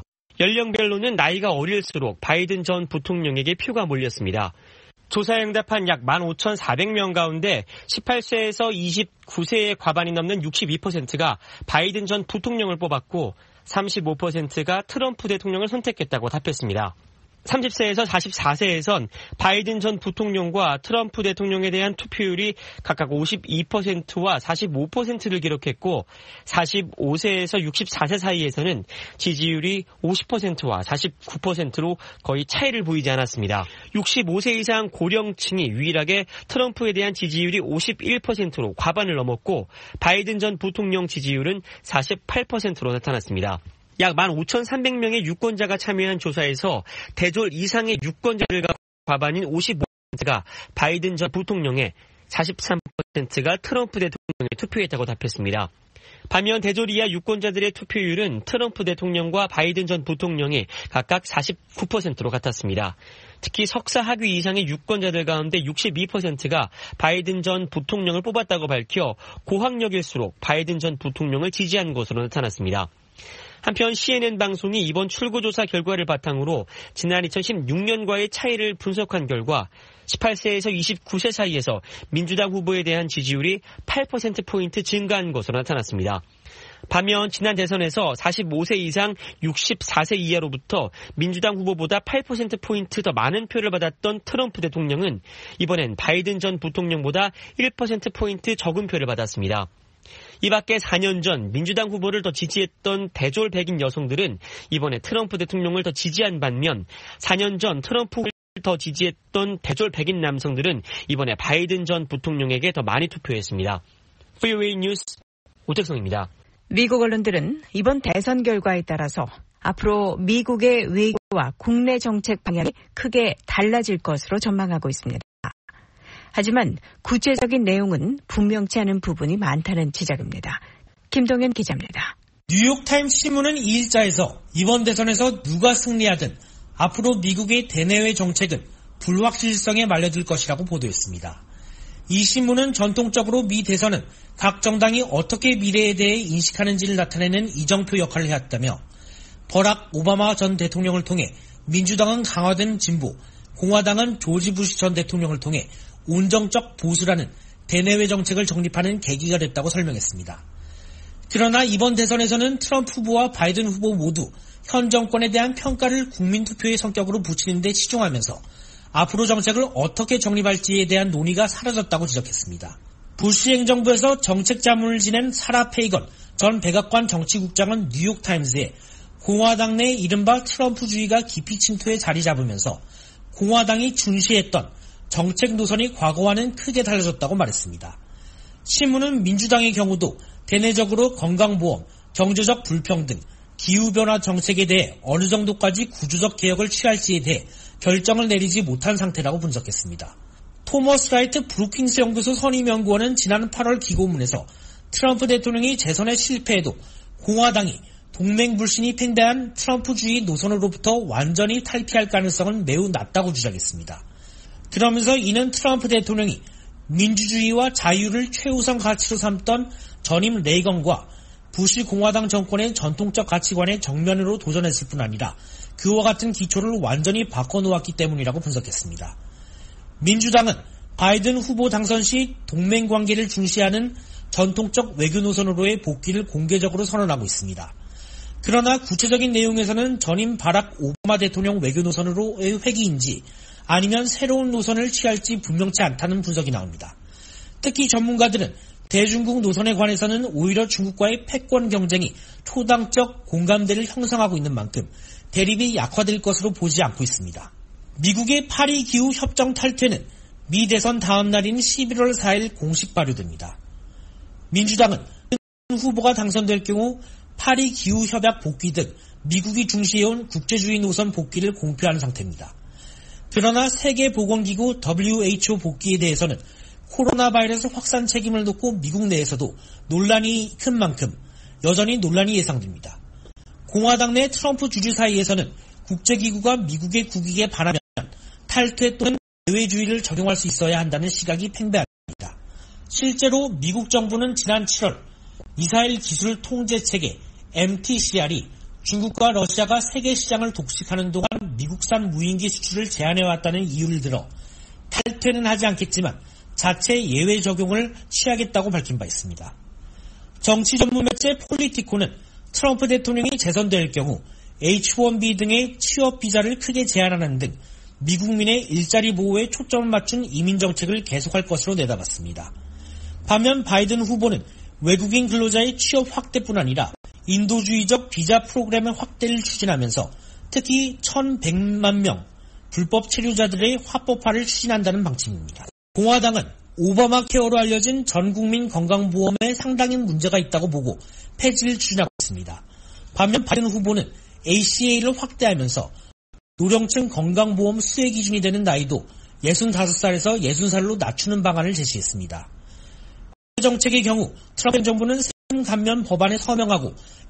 Speaker 8: 연령별로는 나이가 어릴수록 바이든 전 부통령에게 표가 몰렸습니다. 조사에 응답한 약 만 오천사백 명 가운데 십팔 세에서 이십구 세의 과반이 넘는 육십이 퍼센트가 바이든 전 부통령을 뽑았고 삼십오 퍼센트가 트럼프 대통령을 선택했다고 답했습니다. 삼십 세에서 사십사 세에선 바이든 전 부통령과 트럼프 대통령에 대한 투표율이 각각 오십이 퍼센트와 사십오 퍼센트를 기록했고 사십오 세에서 육십사 세 사이에서는 지지율이 오십 퍼센트와 사십구 퍼센트로 거의 차이를 보이지 않았습니다. 육십오 세 이상 고령층이 유일하게 트럼프에 대한 지지율이 오십일 퍼센트로 과반을 넘었고 바이든 전 부통령 지지율은 사십팔 퍼센트로 나타났습니다. 약 만 오천삼백 명의 유권자가 참여한 조사에서 대졸 이상의 유권자들과 과반인 오십오 퍼센트가 바이든 전 부통령에 사십삼 퍼센트가 트럼프 대통령에 투표했다고 답했습니다. 반면 대졸 이하 유권자들의 투표율은 트럼프 대통령과 바이든 전 부통령이 각각 사십구 퍼센트로 같았습니다. 특히 석사 학위 이상의 유권자들 가운데 육십이 퍼센트가 바이든 전 부통령을 뽑았다고 밝혀 고학력일수록 바이든 전 부통령을 지지한 것으로 나타났습니다. 한편 씨엔엔 방송이 이번 출구조사 결과를 바탕으로 지난 이천십육 년과의 차이를 분석한 결과 십팔 세에서 이십구 세 사이에서 민주당 후보에 대한 지지율이 팔 퍼센트포인트 증가한 것으로 나타났습니다. 반면 지난 대선에서 사십오 세 이상 육십사 세 이하로부터 민주당 후보보다 팔 퍼센트포인트 더 많은 표를 받았던 트럼프 대통령은 이번엔 바이든 전 부통령보다 일 퍼센트포인트 적은 표를 받았습니다. 이 밖에 사 년 전 민주당 후보를 더 지지했던 대졸 백인 여성들은 이번에 트럼프 대통령을 더 지지한 반면 사 년 전 트럼프를 더 지지했던 대졸 백인 남성들은 이번에 바이든 전 부통령에게 더 많이 투표했습니다. 프리웨이 뉴스 오택성입니다.
Speaker 3: 미국 언론들은 이번 대선 결과에 따라서 앞으로 미국의 외교와 국내 정책 방향이 크게 달라질 것으로 전망하고 있습니다. 하지만 구체적인 내용은 분명치 않은 부분이 많다는 지적입니다. 김동현 기자입니다.
Speaker 9: 뉴욕타임스 신문은 이 일자에서 이번 대선에서 누가 승리하든 앞으로 미국의 대내외 정책은 불확실성에 말려들 것이라고 보도했습니다. 이 신문은 전통적으로 미 대선은 각 정당이 어떻게 미래에 대해 인식하는지를 나타내는 이정표 역할을 해왔다며 버락 오바마 전 대통령을 통해 민주당은 강화된 진보, 공화당은 조지 부시 전 대통령을 통해 온정적 보수라는 대내외 정책을 정립하는 계기가 됐다고 설명했습니다. 그러나 이번 대선에서는 트럼프 후보와 바이든 후보 모두 현 정권에 대한 평가를 국민투표의 성격으로 붙이는 데 치중하면서 앞으로 정책을 어떻게 정립할지에 대한 논의가 사라졌다고 지적했습니다. 부시 행정부에서 정책 자문을 지낸 사라 페이건 전 백악관 정치국장은 뉴욕타임스에 공화당 내 이른바 트럼프주의가 깊이 침투해 자리 잡으면서 공화당이 중시했던 정책 노선이 과거와는 크게 달라졌다고 말했습니다. 신문은 민주당의 경우도 대내적으로 건강보험, 경제적 불평등, 기후변화 정책에 대해 어느 정도까지 구조적 개혁을 취할지에 대해 결정을 내리지 못한 상태라고 분석했습니다. 토머스 라이트 브루킹스 연구소 선임연구원은 지난 팔월 기고문에서 트럼프 대통령이 재선에 실패해도 공화당이 동맹 불신이 팽배한 트럼프주의 노선으로부터 완전히 탈피할 가능성은 매우 낮다고 주장했습니다. 그러면서 이는 트럼프 대통령이 민주주의와 자유를 최우선 가치로 삼던 전임 레이건과 부시 공화당 정권의 전통적 가치관에 정면으로 도전했을 뿐 아니라 그와 같은 기초를 완전히 바꿔놓았기 때문이라고 분석했습니다. 민주당은 바이든 후보 당선 시 동맹 관계를 중시하는 전통적 외교 노선으로의 복귀를 공개적으로 선언하고 있습니다. 그러나 구체적인 내용에서는 전임 바락 오바마 대통령 외교 노선으로의 회귀인지 아니면 새로운 노선을 취할지 분명치 않다는 분석이 나옵니다. 특히 전문가들은 대중국 노선에 관해서는 오히려 중국과의 패권 경쟁이 초당적 공감대를 형성하고 있는 만큼 대립이 약화될 것으로 보지 않고 있습니다. 미국의 파리 기후 협정 탈퇴는 미 대선 다음 날인 십일월 사일 공식 발효됩니다. 민주당은 후보가 당선될 경우 파리 기후 협약 복귀 등 미국이 중시해온 국제주의 노선 복귀를 공표하는 상태입니다. 그러나 세계보건기구 더블유 에이치 오 복귀에 대해서는 코로나 바이러스 확산 책임을 놓고 미국 내에서도 논란이 큰 만큼 여전히 논란이 예상됩니다. 공화당 내 트럼프 주주 사이에서는 국제기구가 미국의 국익에 반하면 탈퇴 또는 대외주의를 적용할 수 있어야 한다는 시각이 팽배합니다. 실제로 미국 정부는 지난 칠월 미사일 기술 통제체계 엠티씨알이 중국과 러시아가 세계 시장을 독식하는 동안 미국산 무인기 수출을 제한해왔다는 이유를 들어 탈퇴는 하지 않겠지만 자체 예외 적용을 취하겠다고 밝힌 바 있습니다. 정치 전문 매체 폴리티코는 트럼프 대통령이 재선될 경우 에이치 원 비 등의 취업 비자를 크게 제한하는 등 미국민의 일자리 보호에 초점을 맞춘 이민 정책을 계속할 것으로 내다봤습니다. 반면 바이든 후보는 외국인 근로자의 취업 확대뿐 아니라 인도주의적 비자 프로그램의 확대를 추진하면서 특히 천백만 명 불법 체류자들의 합법화를 추진한다는 방침입니다. 공화당은 오바마 케어로 알려진 전국민 건강보험에 상당히 문제가 있다고 보고 폐지를 추진하고 있습니다. 반면 바이든 후보는 에이씨에이를 확대하면서 노령층 건강보험 수혜 기준이 되는 나이도 예순다섯 살에서 예순 살로 낮추는 방안을 제시했습니다. 정책의 경우 트럼프 정부는 세금 감면 법안에 서명하고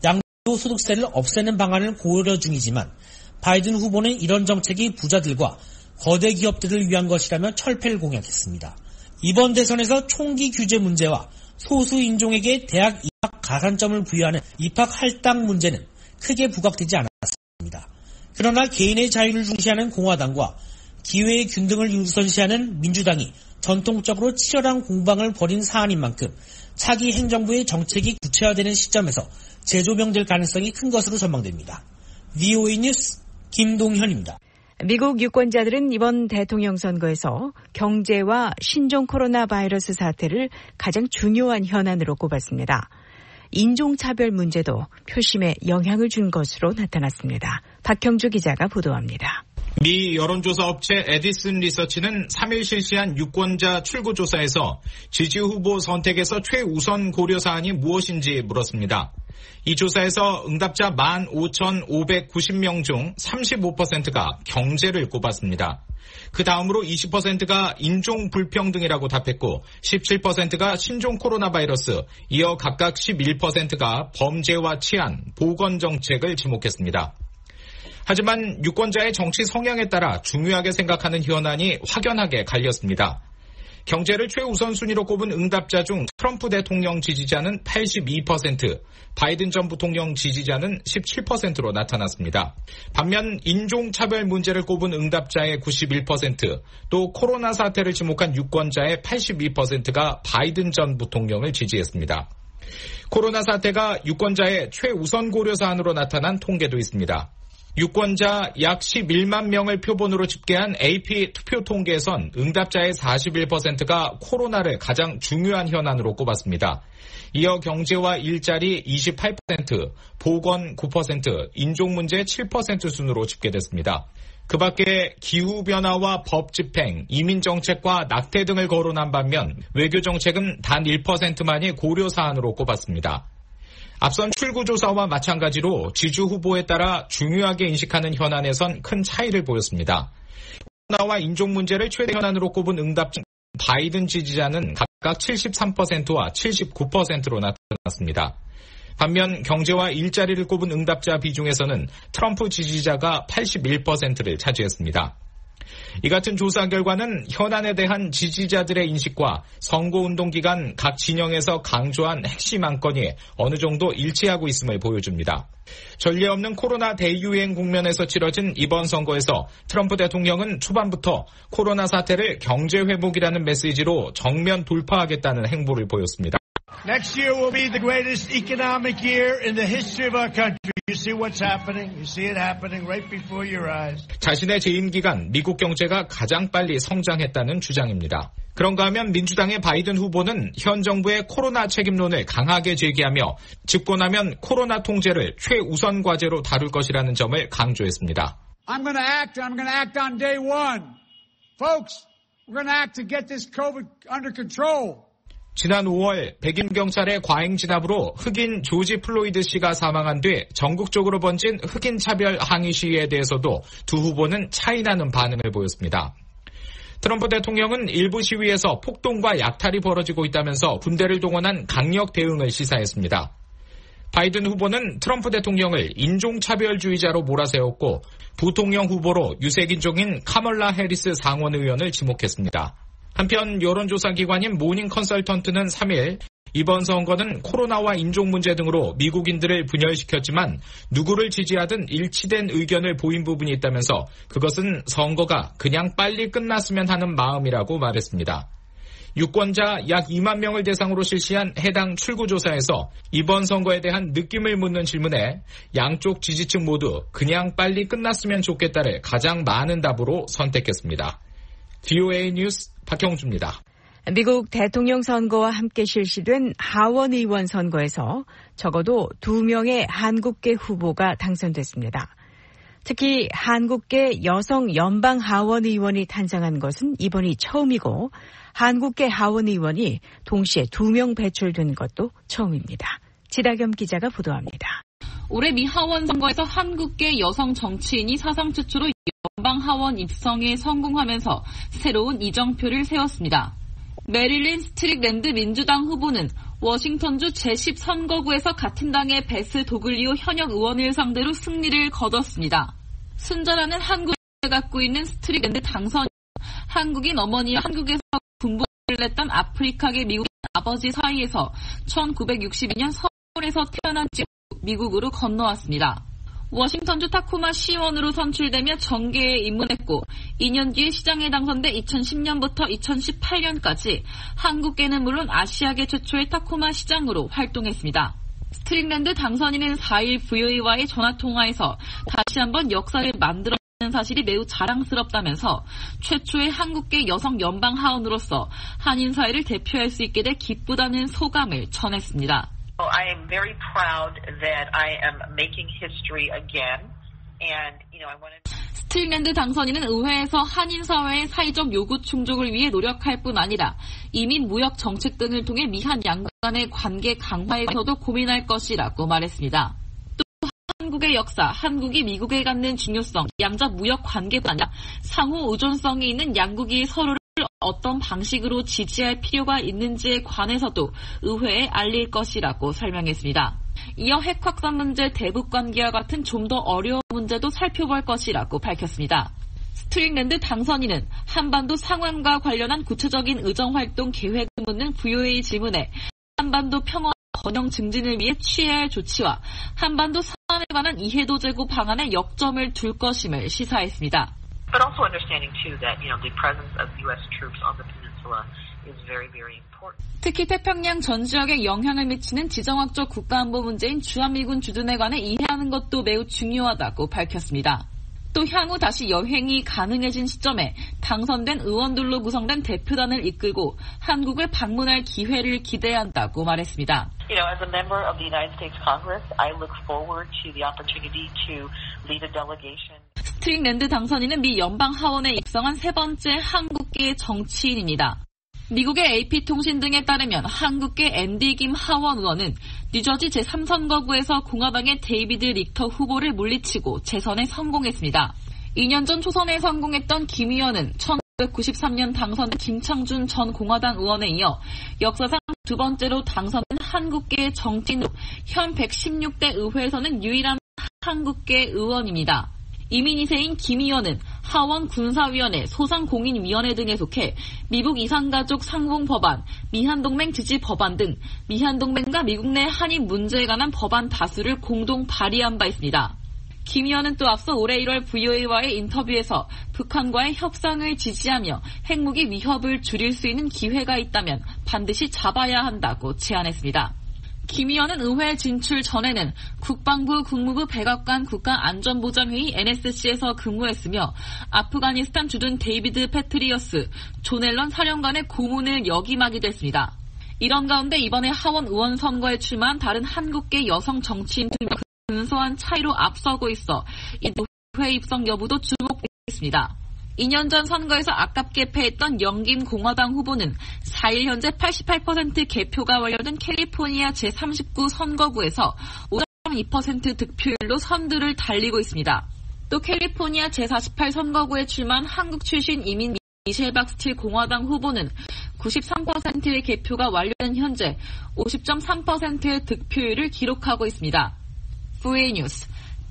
Speaker 9: 양도소득세를 없애는 방안을 고려 중이지만 바이든 후보는 이런 정책이 부자들과 거대 기업들을 위한 것이라며 철폐를 공약했습니다. 이번 대선에서 총기 규제 문제와 소수 인종에게 대학 입학 가산점을 부여하는 입학 할당 문제는 크게 부각되지 않았습니다. 그러나 개인의 자유를 중시하는 공화당과 기회의 균등을 우선시하는 민주당이 전통적으로 치열한 공방을 벌인 사안인 만큼 차기 행정부의 정책이 구체화되는 시점에서 재조명될 가능성이 큰 것으로 전망됩니다. 브이오에이 뉴스 김동현입니다.
Speaker 3: 미국 유권자들은 이번 대통령 선거에서 경제와 신종 코로나 바이러스 사태를 가장 중요한 현안으로 꼽았습니다. 인종차별 문제도 표심에 영향을 준 것으로 나타났습니다. 박형주 기자가 보도합니다.
Speaker 7: 미 여론조사 업체 에디슨 리서치는 삼 일 실시한 유권자 출구조사에서 지지 후보 선택에서 최우선 고려 사안이 무엇인지 물었습니다. 이 조사에서 응답자 만 오천오백구십 명 중 삼십오 퍼센트가 경제를 꼽았습니다. 그 다음으로 이십 퍼센트가 인종 불평등이라고 답했고 십칠 퍼센트가 신종 코로나 바이러스, 이어 각각 십일 퍼센트가 범죄와 치안, 보건정책을 지목했습니다. 하지만 유권자의 정치 성향에 따라 중요하게 생각하는 현안이 확연하게 갈렸습니다. 경제를 최우선 순위로 꼽은 응답자 중 트럼프 대통령 지지자는 팔십이 퍼센트, 바이든 전 부통령 지지자는 십칠 퍼센트로 나타났습니다. 반면 인종차별 문제를 꼽은 응답자의 구십일 퍼센트, 또 코로나 사태를 지목한 유권자의 팔십이 퍼센트가 바이든 전 부통령을 지지했습니다. 코로나 사태가 유권자의 최우선 고려 사안으로 나타난 통계도 있습니다. 유권자 약 십일만 명을 표본으로 집계한 에이피 투표 통계에선 응답자의 사십일 퍼센트가 코로나를 가장 중요한 현안으로 꼽았습니다. 이어 경제와 일자리 이십팔 퍼센트, 보건 구 퍼센트, 인종 문제 칠 퍼센트 순으로 집계됐습니다. 그 밖에 기후변화와 법집행, 이민정책과 낙태 등을 거론한 반면 외교정책은 단 일 퍼센트만이 고려사안으로 꼽았습니다. 앞선 출구조사와 마찬가지로 지주 후보에 따라 중요하게 인식하는 현안에선 큰 차이를 보였습니다. 코로나와 인종 문제를 최대 현안으로 꼽은 응답자 바이든 지지자는 각각 칠십삼 퍼센트와 칠십구 퍼센트로 나타났습니다. 반면 경제와 일자리를 꼽은 응답자 비중에서는 트럼프 지지자가 팔십일 퍼센트를 차지했습니다. 이 같은 조사 결과는 현안에 대한 지지자들의 인식과 선거운동 기간 각 진영에서 강조한 핵심 안건이 어느 정도 일치하고 있음을 보여줍니다. 전례 없는 코로나 대유행 국면에서 치러진 이번 선거에서 트럼프 대통령은 초반부터 코로나 사태를 경제 회복이라는 메시지로 정면 돌파하겠다는 행보를 보였습니다.
Speaker 10: Next year will be the greatest economic year in the history of our country. You see what's happening? You see it happening right before your eyes.
Speaker 7: 자신의 재임 기간 미국 경제가 가장 빨리 성장했다는 주장입니다. 그런가 하면 민주당의 바이든 후보는 현 정부의 코로나 책임론을 강하게 제기하며 집권하면 코로나 통제를 최우선 과제로 다룰 것이라는 점을 강조했습니다.
Speaker 5: I'm going to act. I'm going to act on day one. Folks, we're going to act to get this COVID under control.
Speaker 7: 지난 오월 백인 경찰의 과잉 진압으로 흑인 조지 플로이드 씨가 사망한 뒤 전국적으로 번진 흑인 차별 항의 시위에 대해서도 두 후보는 차이나는 반응을 보였습니다. 트럼프 대통령은 일부 시위에서 폭동과 약탈이 벌어지고 있다면서 군대를 동원한 강력 대응을 시사했습니다. 바이든 후보는 트럼프 대통령을 인종차별주의자로 몰아세웠고 부통령 후보로 유색인종인 카멀라 해리스 상원의원을 지목했습니다. 한편 여론조사 기관인 모닝 컨설턴트는 삼 일 이번 선거는 코로나와 인종 문제 등으로 미국인들을 분열시켰지만 누구를 지지하든 일치된 의견을 보인 부분이 있다면서 그것은 선거가 그냥 빨리 끝났으면 하는 마음이라고 말했습니다. 유권자 약 이만 명을 대상으로 실시한 해당 출구조사에서 이번 선거에 대한 느낌을 묻는 질문에 양쪽 지지층 모두 그냥 빨리 끝났으면 좋겠다를 가장 많은 답으로 선택했습니다. 브이오에이 뉴스 박형주입니다.
Speaker 3: 미국 대통령 선거와 함께 실시된 하원 의원 선거에서 적어도 두 명의 한국계 후보가 당선됐습니다. 특히 한국계 여성 연방 하원 의원이 탄생한 것은 이번이 처음이고 한국계 하원 의원이 동시에 두 명 배출된 것도 처음입니다. 지다겸 기자가 보도합니다.
Speaker 11: 올해 미 하원 선거에서 한국계 여성 정치인이 사상 최초로 연방 하원 입성에 성공하면서 새로운 이정표를 세웠습니다. 메릴린 스트릭랜드 민주당 후보는 워싱턴주 제십 선거구에서 같은 당의 베스 도글리오 현역 의원을 상대로 승리를 거뒀습니다. 순자라는 한국에 갖고 있는 스트릭랜드 당선 한국인 어머니와 한국에서 군부를 냈던 아프리카계 미국인 아버지 사이에서 천구백육십이 년 서울에서 태어난 지 미국으로 건너왔습니다. 워싱턴주 타코마 시의원으로 선출되며 정계에 입문했고 이 년 뒤에 시장에 당선돼 이천십 년부터 이천십팔 년까지 한국계는 물론 아시아계 최초의 타코마 시장으로 활동했습니다. 스트릭랜드 당선인은 사 일 브이오에이와의 전화통화에서 다시 한번 역사를 만들어낸 사실이 매우 자랑스럽다면서 최초의 한국계 여성 연방하원으로서 한인 사회를 대표할 수 있게 돼 기쁘다는 소감을 전했습니다.
Speaker 12: I am very proud that I am making history again, and you know I want to.
Speaker 11: 스트릭랜드 당선인은 의회에서 한인 사회의 사회적 요구 충족을 위해 노력할 뿐 아니라 이민 무역 정책 등을 통해 미한 양국 간의 관계 강화에서도 고민할 것이라고 말했습니다. 또 한국의 역사, 한국이 미국에 갖는 중요성, 양자 무역 관계뿐 아니라 상호 의존성이 있는 양국이 서로를 어떤 방식으로 지지할 필요가 있는지에 관해서도 의회에 알릴 것이라고 설명했습니다. 이어 핵 확산 문제, 대북 관계와 같은 좀 더 어려운 문제도 살펴볼 것이라고 밝혔습니다. 스트릭랜드 당선인은 한반도 상황과 관련한 구체적인 의정활동 계획을 묻는 브이오에이 질문에 한반도 평화 번영 증진을 위해 취해야 할 조치와 한반도 상황에 관한 이해도 제고 방안에 역점을 둘 것임을 시사했습니다.
Speaker 12: But also understanding too that you know the presence of U S troops on the peninsula is very, very important.
Speaker 11: 특히 태평양 전 지역에 영향을 미치는 지정학적 국가안보 문제인 주한미군 주둔에 관해 이해하는 것도 매우 중요하다고 밝혔습니다. 또 향후 다시 여행이 가능해진 시점에 당선된 의원들로 구성된 대표단을 이끌고 한국을 방문할 기회를 기대한다고 말했습니다.
Speaker 12: You know, as a member of the United States Congress, I look forward to the opportunity to lead a delegation.
Speaker 11: 스트릭랜드 당선인은 미 연방 하원에 입성한 세 번째 한국계 정치인입니다. 미국의 에이피통신 등에 따르면 한국계 앤디 김 하원 의원은 뉴저지 제삼 선거구에서 공화당의 데이비드 릭터 후보를 물리치고 재선에 성공했습니다. 이 년 전 초선에 성공했던 김 의원은 천구백구십삼 년 당선된 김창준 전 공화당 의원에 이어 역사상 두 번째로 당선된 한국계 정치인으로 현 백십육 대 의회에서는 유일한 한국계 의원입니다. 이민 이 세인 김 의원은 하원 군사위원회, 소상공인위원회 등에 속해 미국 이산가족 상봉법안, 미한동맹 지지 법안 등 미한동맹과 미국 내 한인 문제에 관한 법안 다수를 공동 발의한 바 있습니다. 김 의원은 또 앞서 올해 일월 브이오에이와의 인터뷰에서 북한과의 협상을 지지하며 핵무기 위협을 줄일 수 있는 기회가 있다면 반드시 잡아야 한다고 제안했습니다. 김 의원은 의회 진출 전에는 국방부 국무부 백악관 국가안전보장회의 엔에스씨에서 근무했으며 아프가니스탄 주둔 데이비드 패트리어스, 존 앨런 사령관의 고문을 역임하기도 했습니다. 이런 가운데 이번에 하원 의원 선거에 출마한 다른 한국계 여성 정치인 두 명 근소한 차이로 앞서고 있어 이 의회 입성 여부도 주목되겠습니다. 이 년 전 선거에서 아깝게 패했던 영김 공화당 후보는 사 일 현재 팔십팔 퍼센트 개표가 완료된 캘리포니아 제삼십구 선거구에서 오 점 이 퍼센트 득표율로 선두를 달리고 있습니다. 또 캘리포니아 제사십팔 선거구에 출마한 한국 출신 이민 미셸 박스틸 공화당 후보는 구십삼 퍼센트의 개표가 완료된 현재 오십 점 삼 퍼센트의 득표율을 기록하고 있습니다. 브이오에이 뉴스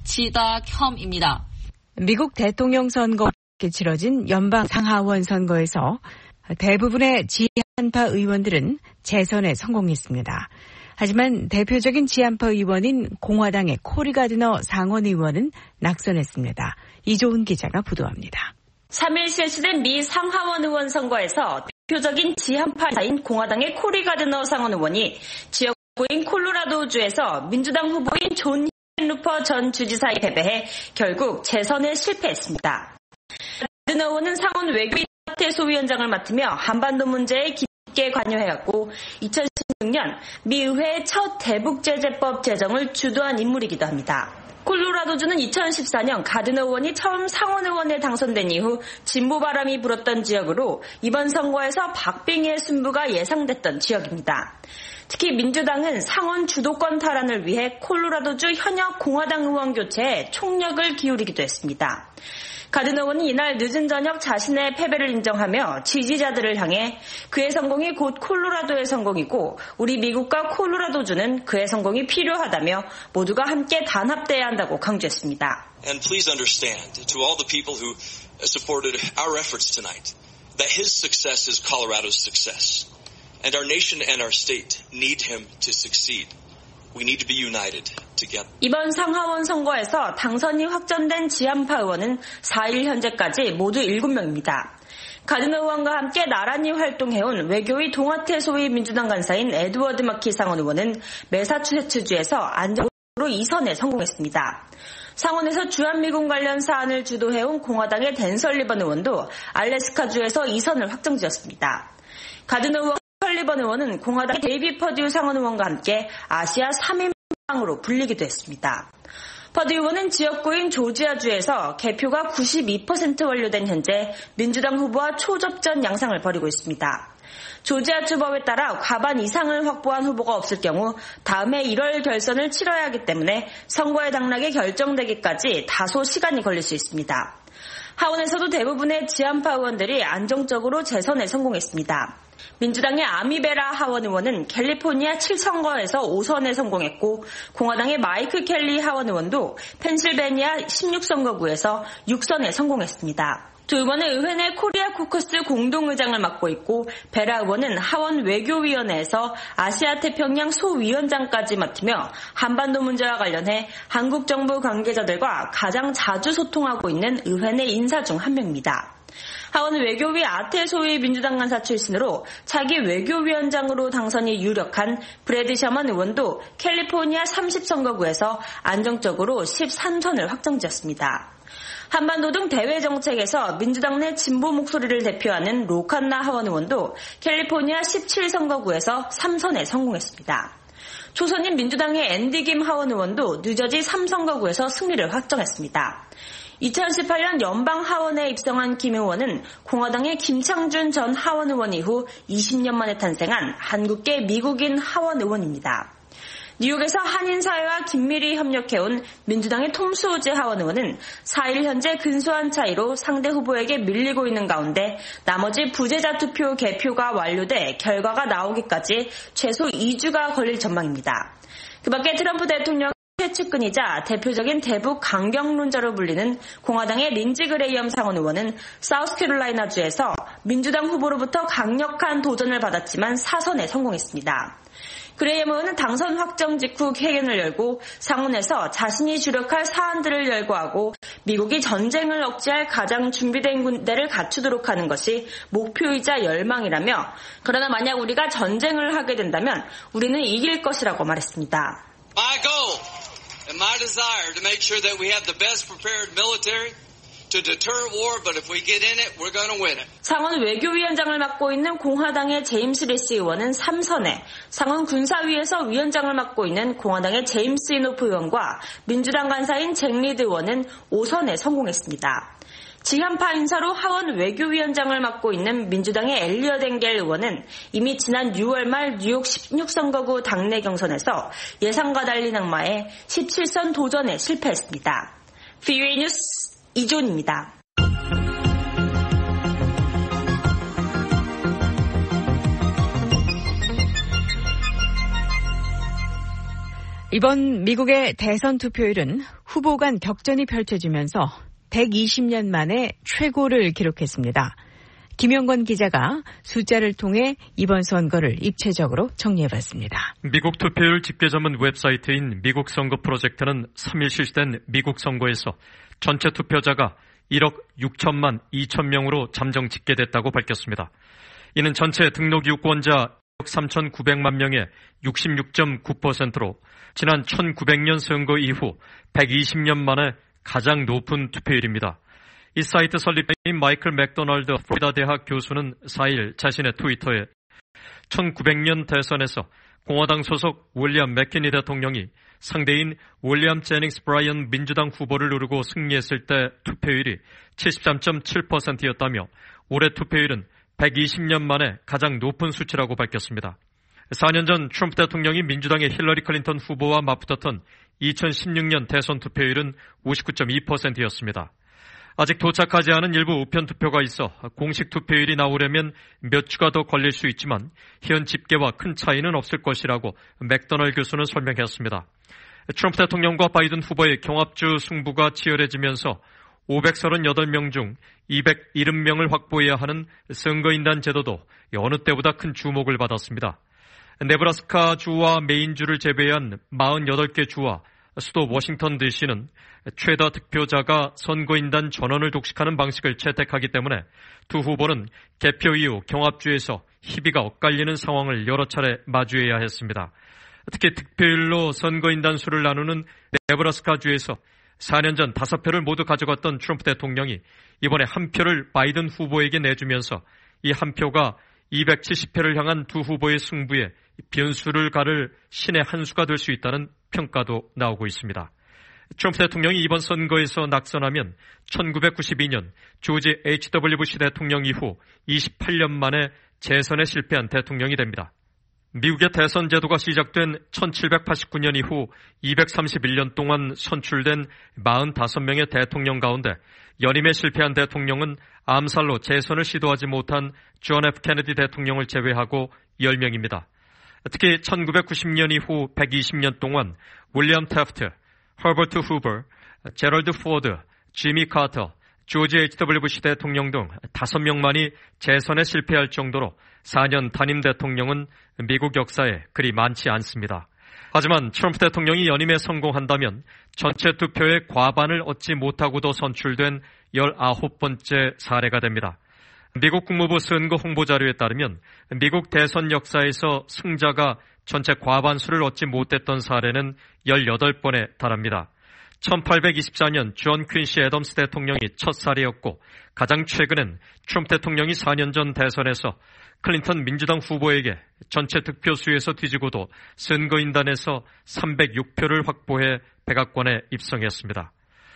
Speaker 11: 지다혐입니다.
Speaker 3: 미국 대통령 선거 치러진 연방 상하원 선거에서 대부분의 지한파 의원들은 재선에 성공했습니다. 하지만 대표적인 지한파 의원인 공화당의 코리 가드너 상원 의원은 낙선했습니다. 이조은 기자가 보도합니다.
Speaker 13: 삼 일 실시된 미 상하원 의원 선거에서 대표적인 지한파인 공화당의 코리 가드너 상원 의원이 지역구인 콜로라도주에서 민주당 후보인 존 루퍼 전 주지사에 패배해 결국 재선에 실패했습니다. 가드너 의원은 상원 외교위 소위원장을 맡으며 한반도 문제에 깊게 관여해왔고 이천십육 년 미 의회의 첫 대북제재법 제정을 주도한 인물이기도 합니다. 콜로라도주는 이천십사 년 가드너 의원이 처음 상원 의원에 당선된 이후 진보 바람이 불었던 지역으로 이번 선거에서 박빙의 승부가 예상됐던 지역입니다. 특히 민주당은 상원 주도권 탈환을 위해 콜로라도주 현역 공화당 의원 교체에 총력을 기울이기도 했습니다. 가드너 의원은 이날 늦은 저녁 자신의 패배를 인정하며 지지자들을 향해 그의 성공이 곧 콜로라도의 성공이고 우리 미국과 콜로라도주는 그의 성공이 필요하다며 모두가 함께 단합돼야 한다고 강조했습니다.
Speaker 14: And please understand to all the people who supported our efforts tonight that his success is Colorado's success. And our nation and our state need him to succeed. We need to be united. together.
Speaker 13: 이번 상하원 선거에서 당선이 확정된 지한파 의원은 사 일 현재까지 모두 일곱 명입니다. 가드너 의원과 함께 나란히 활동해온 외교위 동아태 소위 민주당 간사인 에드워드 마키 상원 의원은 매사추세츠주에서 안정적으로 이 선에 성공했습니다. 상원에서 주한미군 관련 사안을 주도해온 공화당의 댄 설리번 의원도 알래스카주에서 이 선을 확정지었습니다. 가드너 의원 설리번 의원은 공화당의 데이비 퍼듀 상원 의원과 함께 아시아 삼 인방으로 불리기도 했습니다. 퍼듀 의원은 지역구인 조지아주에서 개표가 구십이 퍼센트 완료된 현재 민주당 후보와 초접전 양상을 벌이고 있습니다. 조지아주 법에 따라 과반 이상을 확보한 후보가 없을 경우 다음해 일월 결선을 치러야 하기 때문에 선거의 당락이 결정되기까지 다소 시간이 걸릴 수 있습니다. 하원에서도 대부분의 지한파 의원들이 안정적으로 재선에 성공했습니다. 민주당의 아미베라 하원 의원은 캘리포니아 칠 선거에서 오 선에 성공했고 공화당의 마이클 켈리 하원 의원도 펜실베니아 십육 선거구에서 육 선에 성공했습니다. 두 의원은 의회 내 코리아 코커스 공동의장을 맡고 있고 베라 의원은 하원 외교위원회에서 아시아 태평양 소위원장까지 맡으며 한반도 문제와 관련해 한국 정부 관계자들과 가장 자주 소통하고 있는 의회 내 인사 중 한 명입니다. 하원 외교위 아태 소위 민주당 간사 출신으로 차기 외교위원장으로 당선이 유력한 브래드 셔먼 의원도 캘리포니아 삼십 선거구에서 안정적으로 십삼 선을 확정지었습니다. 한반도 등 대외 정책에서 민주당 내 진보 목소리를 대표하는 로칸나 하원 의원도 캘리포니아 십칠 선거구에서 삼 선에 성공했습니다. 초선인 민주당의 앤디 김 하원 의원도 뉴저지 삼 선거구에서 승리를 확정했습니다. 이천십팔 년 연방 하원에 입성한 김 의원은 공화당의 김창준 전 하원 의원 이후 이십 년 만에 탄생한 한국계 미국인 하원 의원입니다. 뉴욕에서 한인사회와 긴밀히 협력해온 민주당의 톰 수호제 하원 의원은 사 일 현재 근소한 차이로 상대 후보에게 밀리고 있는 가운데 나머지 부재자 투표 개표가 완료돼 결과가 나오기까지 최소 이 주가 걸릴 전망입니다. 그 밖에 트럼프 대통령 최측근이자 대표적인 대북 강경론자로 불리는 공화당의 린지 그레이엄 상원 의원은 사우스캐롤라이나주에서 민주당 후보로부터 강력한 도전을 받았지만 사 선에 성공했습니다. 그레이엄 의원은 당선 확정 직후 회견을 열고 상원에서 자신이 주력할 사안들을 열거하고 미국이 전쟁을 억제할 가장 준비된 군대를 갖추도록 하는 것이 목표이자 열망이라며 그러나 만약 우리가 전쟁을 하게 된다면 우리는 이길 것이라고 말했습니다.
Speaker 14: My goal and my desire to make sure that we have the best prepared military to deter war, but if we get in it, we're going to win it.
Speaker 13: 상원 외교위원장을 맡고 있는 공화당의 제임스 리시 의원은 삼 선에, 상원 군사위에서 위원장을 맡고 있는 공화당의 제임스 이노프 의원과 민주당 간사인 잭 리드 의원은 오 선에 성공했습니다. 지한파 인사로 하원 외교위원장을 맡고 있는 민주당의 엘리엇 엥겔 의원은 이미 지난 유월 말 뉴욕 십육 선거구 당내 경선에서 예상과 달리 낙마해 십칠 선 도전에 실패했습니다. 브이오에이 뉴스 이존입니다.
Speaker 3: 이번 미국의 대선 투표율은 후보 간 격전이 펼쳐지면서 백이십 년 만에 최고를 기록했습니다. 김영권 기자가 숫자를 통해 이번 선거를 입체적으로 정리해봤습니다.
Speaker 15: 미국 투표율 집계 전문 웹사이트인 미국 선거 프로젝트는 삼 일 실시된 미국 선거에서 전체 투표자가 일억 육천만 이천 명으로 잠정 집계됐다고 밝혔습니다. 이는 전체 등록 유권자 일억 삼천구백만 명의 육십육 점 구 퍼센트로 지난 천구백 년 선거 이후 백이십 년 만에 가장 높은 투표율입니다. 이 사이트 설립자인 마이클 맥도널드 플로리다 대학 교수는 사 일 자신의 트위터에 천구백 년 대선에서 공화당 소속 윌리엄 맥키니 대통령이 상대인 윌리엄 제닝스 브라이언 민주당 후보를 누르고 승리했을 때 투표율이 칠십삼 점 칠 퍼센트였다며 올해 투표율은 백이십 년 만에 가장 높은 수치라고 밝혔습니다. 사 년 전 트럼프 대통령이 민주당의 힐러리 클린턴 후보와 맞붙었던 이천십육 년 대선 투표율은 오십구 점 이 퍼센트였습니다. 아직 도착하지 않은 일부 우편 투표가 있어 공식 투표율이 나오려면 몇 주가 더 걸릴 수 있지만 현 집계와 큰 차이는 없을 것이라고 맥도널드 교수는 설명했습니다. 트럼프 대통령과 바이든 후보의 경합주 승부가 치열해지면서 오백삼십팔 명 중 이백칠십 명을 확보해야 하는 선거인단 제도도 여느 때보다 큰 주목을 받았습니다. 네브라스카 주와 메인주를 제외한 사십팔 개 주와 수도 워싱턴 디씨는 최다 득표자가 선거인단 전원을 독식하는 방식을 채택하기 때문에 두 후보는 개표 이후 경합주에서 희비가 엇갈리는 상황을 여러 차례 마주해야 했습니다. 특히 득표율로 선거인단 수를 나누는 네브라스카주에서 사 년 전 다섯 표를 모두 가져갔던 트럼프 대통령이 이번에 한 표를 바이든 후보에게 내주면서 이 한 표가 이백칠십 표를 향한 두 후보의 승부에 변수를 가를 신의 한 수가 될 수 있다는 평가도 나오고 있습니다. 트럼프 대통령이 이번 선거에서 낙선하면 천구백구십이 년 조지 에이치 더블유 부시 대통령 이후 이십팔 년 만에 재선에 실패한 대통령이 됩니다. 미국의 대선 제도가 시작된 천칠백팔십구 년 이후 이백삼십일 년 동안 선출된 사십오 명의 대통령 가운데 연임에 실패한 대통령은 암살로 재선을 시도하지 못한 존 에프 케네디 대통령을 제외하고 열 명입니다. 특히 천구백구십 년 이후 백이십 년 동안 윌리엄 태프트, 허버트 후버, 제럴드 포드, 지미 카터, 조지 에이치 더블유 부시 대통령 등 다섯 명만이 재선에 실패할 정도로 사 년 단임 대통령은 미국 역사에 그리 많지 않습니다. 하지만 트럼프 대통령이 연임에 성공한다면 전체 투표의 과반을 얻지 못하고도 선출된 열아홉 번째 사례가 됩니다. 미국 국무부 선거 홍보자료에 따르면 미국 대선 역사에서 승자가 전체 과반수를 얻지 못했던 사례는 열여덟 번에 달합니다. 천팔백이십사 년 존 퀸시 애덤스 대통령이 첫 사례였고 가장 최근엔 트럼프 대통령이 사 년 전 대선에서 클린턴 민주당 후보에게 전체 득표수에서 뒤지고도 선거인단에서 삼백육 표를 확보해 백악관에 입성했습니다.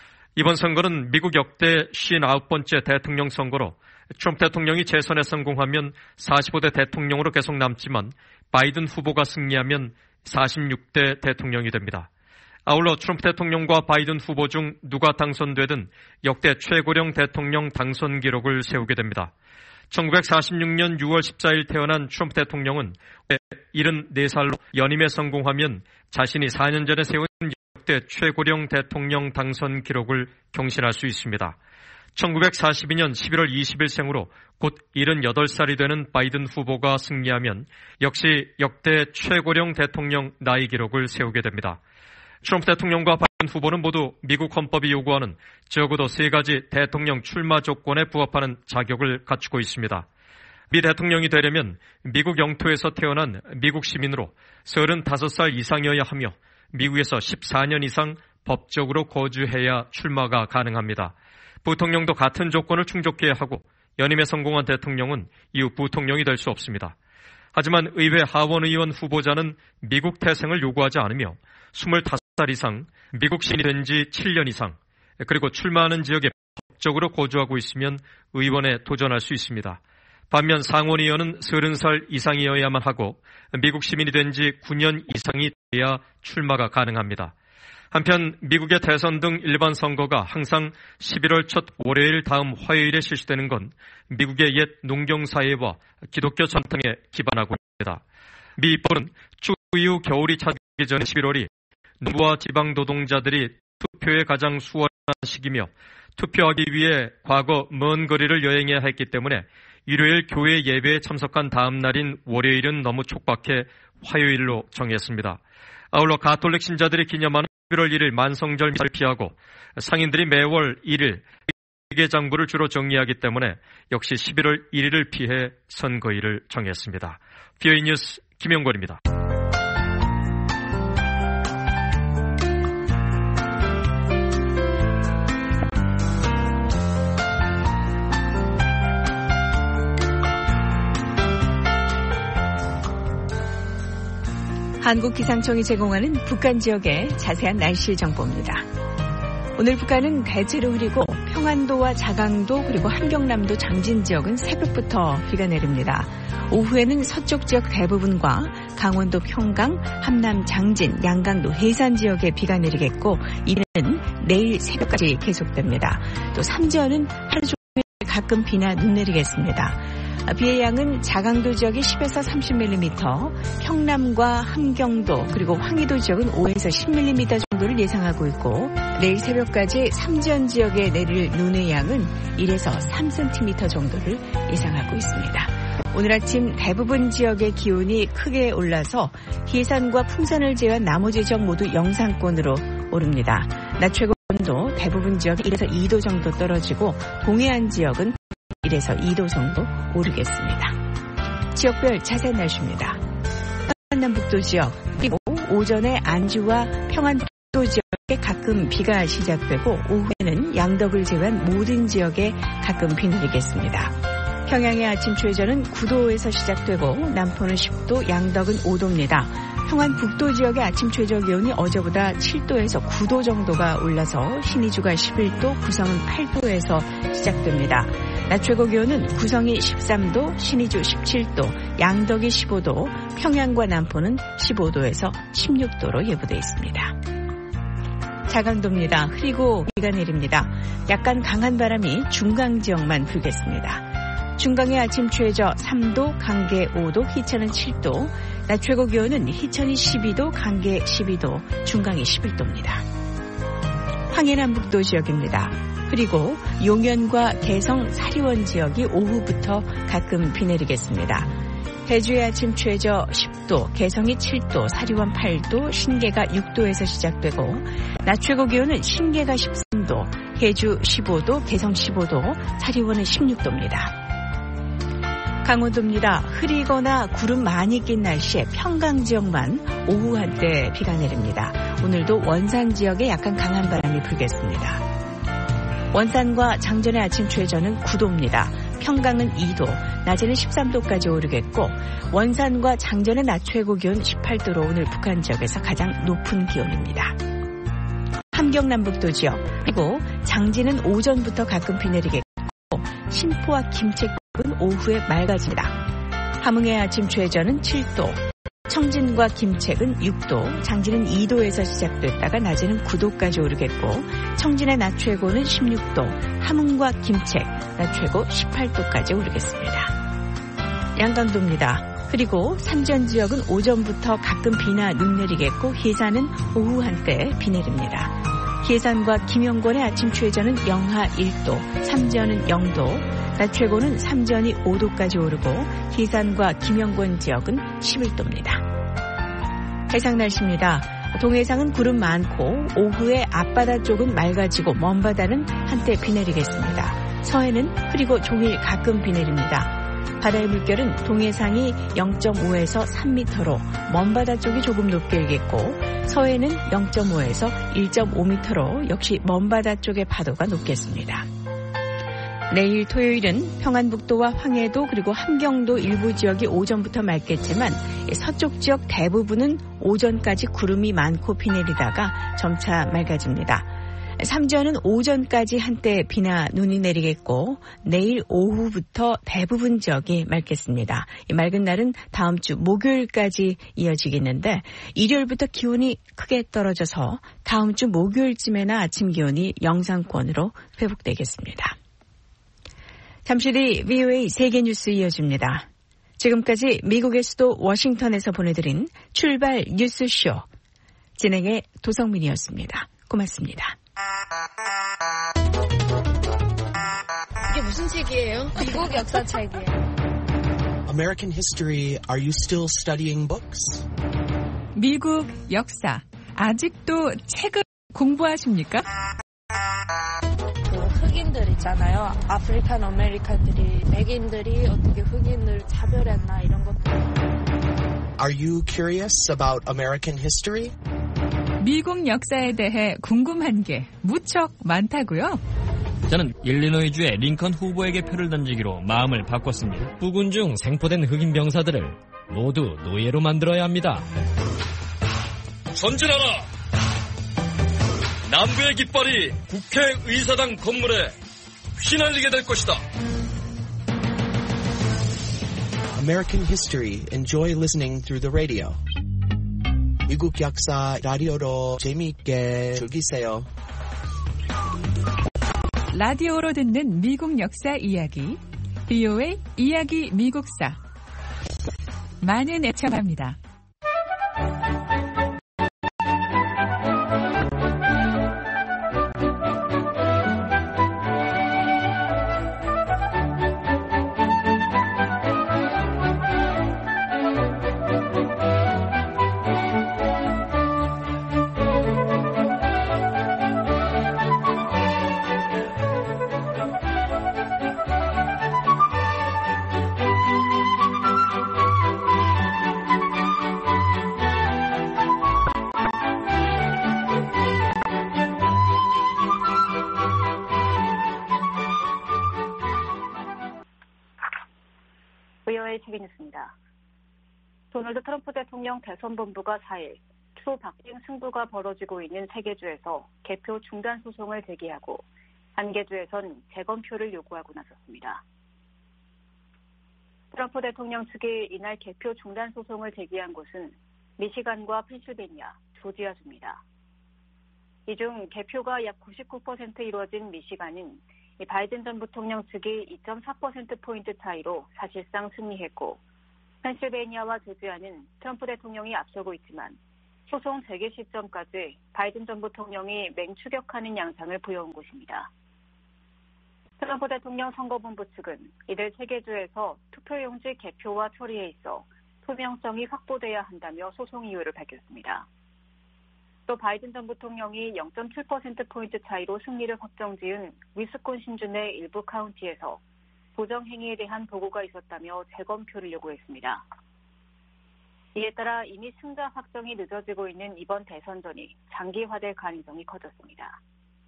Speaker 15: 이번 선거는 미국 역대 오십구 번째 대통령 선거로 트럼프 대통령이 재선에 성공하면 사십오 대 대통령으로 계속 남지만 바이든 후보가 승리하면 사십육 대 대통령이 됩니다. 아울러 트럼프 대통령과 바이든 후보 중 누가 당선되든 역대 최고령 대통령 당선 기록을 세우게 됩니다. 천구백사십육 년 유월 십사일 태어난 트럼프 대통령은 칠십사 살로 연임에 성공하면 자신이 사 년 전에 세운 역대 최고령 대통령 당선 기록을 경신할 수 있습니다. 천구백사십이 년 십일월 이십일 생으로 곧 칠십팔 살이 되는 바이든 후보가 승리하면 역시 역대 최고령 대통령 나이 기록을 세우게 됩니다. 트럼프 대통령과 바이든 후보는 모두 미국 헌법이 요구하는 적어도 세 가지 대통령 출마 조건에 부합하는 자격을 갖추고 있습니다. 미 대통령이 되려면 미국 영토에서 태어난 미국 시민으로 서른다섯 살 이상이어야 하며 미국에서 십사 년 이상 법적으로 거주해야 출마가 가능합니다. 부통령도 같은 조건을 충족해야 하고 연임에 성공한 대통령은 이후 부통령이 될 수 없습니다. 하지만 의회 하원의원 후보자는 미국 태생을 요구하지 않으며 스물다섯 살 이상, 미국 시민이 된 지 칠 년 이상, 그리고 출마하는 지역에 법적으로 거주하고 있으면 의원에 도전할 수 있습니다. 반면 상원의원은 서른 살 이상이어야만 하고 미국 시민이 된 지 구 년 이상이 돼야 출마가 가능합니다. 한편 미국의 대선 등 일반 선거가 항상 십일월 첫 월요일 다음 화요일에 실시되는 건 미국의 옛 농경사회와 기독교 전통에 기반하고 있습니다. 미 입법은 추 이후 겨울이 차기 전 십일월이 농부와 지방 노동자들이 투표에 가장 수월한 시기며 투표하기 위해 과거 먼 거리를 여행해야 했기 때문에 일요일 교회 예배에 참석한 다음 날인 월요일은 너무 촉박해 화요일로 정했습니다. 아울러 가톨릭 신자들이 기념하는 십일월 일일 만성절미사를 피하고 상인들이 매월 일일 회계장부를 주로 정리하기 때문에 역시 십일월 일일을 피해 선거일을 정했습니다. 비오이 뉴스 김영권입니다.
Speaker 3: 한국기상청이 제공하는 북한 지역의 자세한 날씨 정보입니다. 오늘 북한은 대체로 흐리고 평안도와 자강도 그리고 함경남도 장진 지역은 새벽부터 비가 내립니다. 오후에는 서쪽 지역 대부분과 강원도 평강, 함남 장진, 양강도 해산 지역에 비가 내리겠고 이는 내일 새벽까지 계속됩니다. 또 삼전은 하루 종일 가끔 비나 눈 내리겠습니다. 비의 양은 자강도 지역이 십에서 삼십 밀리미터, 평남과 함경도 그리고 황해도 지역은 오에서 십 밀리미터 정도를 예상하고 있고 내일 새벽까지 삼전 지역에 내릴 눈의 양은 일에서 삼 센티미터 정도를 예상하고 있습니다. 오늘 아침 대부분 지역의 기온이 크게 올라서 해산과 풍산을 제외한 나머지 지역 모두 영상권으로 오릅니다. 낮 최고 온도 대부분 지역이 일에서 이 도 정도 떨어지고 동해안 지역은 일에서 이 도 정도 오르겠습니다. 지역별 자세한 날씨입니다. 평안남북도 지역 그리고 오전에 안주와 평안북도 지역에 가끔 비가 시작되고 오후에는 양덕을 제외한 모든 지역에 가끔 비 내리겠습니다. 평양의 아침 최저는 구 도에서 시작되고 남포는 십 도, 양덕은 오 도입니다. 평안북도 지역의 아침 최저 기온이 어제보다 칠 도에서 구 도 정도가 올라서 신의주가 십일 도, 구성은 팔 도에서 시작됩니다. 낮 최고 기온은 구성이 십삼 도, 신의주 십칠 도, 양덕이 십오 도, 평양과 남포는 십오 도에서 십육 도로 예보돼 있습니다. 자강도입니다. 흐리고 비가 내립니다. 약간 강한 바람이 중강 지역만 불겠습니다. 중강의 아침 최저 삼 도, 강계 오 도, 희천은 칠 도, 낮 최고 기온은 희천이 십이 도, 강계 십이 도, 중강이 십일 도입니다. 황해남북도 지역입니다. 그리고 용현과 개성, 사리원 지역이 오후부터 가끔 비 내리겠습니다. 해주의 아침 최저 십 도, 개성이 칠 도, 사리원 팔 도, 신계가 육 도에서 시작되고 낮 최고 기온은 신계가 십삼 도, 해주 십오 도, 개성 십오 도, 사리원은 십육 도입니다. 강원도입니다. 흐리거나 구름 많이 낀 날씨에 평강 지역만 오후 한때 비가 내립니다. 오늘도 원산 지역에 약간 강한 바람이 불겠습니다. 원산과 장전의 아침 최저는 구 도입니다. 평강은 이 도, 낮에는 십삼 도까지 오르겠고 원산과 장전의 낮 최고 기온 십팔 도로 오늘 북한 지역에서 가장 높은 기온입니다. 함경남북도 지역 그리고 장진은 오전부터 가끔 비 내리겠고 신포와 김책 오후에 맑아집니다. 함흥의 아침 최저는 칠 도, 청진과 김책은 육 도, 장진은 이 도에서 시작됐다가 낮에는 구 도까지 오르겠고 청진의 낮 최고는 십육 도, 함흥과 김책 낮 최고 십팔 도까지 오르겠습니다. 양강도입니다. 그리고 삼전 지역은 오전부터 가끔 비나 눈 내리겠고 해산은 오후 한때 비 내립니다. 해산과 김영권의 아침 최저는 영하 일 도, 삼전은 영 도, 낮 최고는 삼전이 오 도까지 오르고 해산과 김영권 지역은 십일 도입니다. 해상 날씨입니다. 동해상은 구름 많고 오후에 앞바다 쪽은 맑아지고 먼바다는 한때 비 내리겠습니다. 서해는 흐리고 종일 가끔 비 내립니다. 바다의 물결은 동해상이 영 점 오에서 삼 미터로 먼바다 쪽이 조금 높게 일겠고 서해는 영 점 오에서 일 점 오 미터로 역시 먼바다 쪽의 파도가 높겠습니다. 내일 토요일은 평안북도와 황해도 그리고 함경도 일부 지역이 오전부터 맑겠지만 서쪽 지역 대부분은 오전까지 구름이 많고 비 내리다가 점차 맑아집니다. 삼전은 오전까지 한때 비나 눈이 내리겠고 내일 오후부터 대부분 지역이 맑겠습니다. 이 맑은 날은 다음 주 목요일까지 이어지겠는데 일요일부터 기온이 크게 떨어져서 다음 주 목요일쯤에나 아침 기온이 영상권으로 회복되겠습니다. 잠시 뒤 브이오에이 세계뉴스 이어집니다. 지금까지 미국의 수도 워싱턴에서 보내드린 출발 뉴스쇼 진행의 도성민이었습니다. 고맙습니다.
Speaker 16: 이게 무슨 책이에요? 미국 역사 책이에요.
Speaker 17: American history, are you still studying books?
Speaker 18: 미국 역사, 아직도 책을 공부하십니까?
Speaker 16: 그 흑인들 있잖아요. 아프리칸 아메리칸들이 백인들이 어떻게 흑인을 차별했나 이런 것들.
Speaker 17: Are you curious about American history?
Speaker 18: 미국 역사에 대해 궁금한 게 무척 많다고요?
Speaker 19: 저는 일리노이주의 링컨 후보에게 표를 던지기로 마음을 바꿨습니다.
Speaker 20: 부군 중 생포된 흑인 병사들을 모두 노예로 만들어야 합니다.
Speaker 21: 전진하라! 남부의 깃발이 국회의사당 건물에 휘날리게 될 것이다.
Speaker 17: American history. Enjoy listening through the radio. 미국 역사 라디오로 재미있게 즐기세요.
Speaker 18: 라디오로 듣는 미국 역사 이야기, 브이오에이 이야기 미국사. 많은 애청 바랍니다.
Speaker 1: 브이오에이 세계뉴스입니다. 도널드 트럼프 대통령 대선 본부가 사일 추 박빙 승부가 벌어지고 있는 세 개 주에서 개표 중단 소송을 제기하고 한 개 주에선 재검표를 요구하고 나섰습니다. 트럼프 대통령 측이 이날 개표 중단 소송을 제기한 곳은 미시간과 펜실베니아, 조지아주입니다. 이 중 개표가 약 구십구 퍼센트 이루어진 미시간은 바이든 전 부통령 측이 이 점 사 퍼센트포인트 차이로 사실상 승리했고, 펜실베니아와 조지아는 트럼프 대통령이 앞서고 있지만 소송 재개 시점까지 바이든 전 부통령이 맹추격하는 양상을 보여온 곳입니다. 트럼프 대통령 선거본부 측은 이들 세 개 주에서 투표용지 개표와 처리에 있어 투명성이 확보돼야 한다며 소송 이유를 밝혔습니다. 또 바이든 전 부통령이 영 점 칠 퍼센트포인트 차이로 승리를 확정지은 위스콘신 주 내 일부 카운티에서 부정행위에 대한 보고가 있었다며 재검표를 요구했습니다. 이에 따라 이미 승자 확정이 늦어지고 있는 이번 대선전이 장기화될 가능성이 커졌습니다.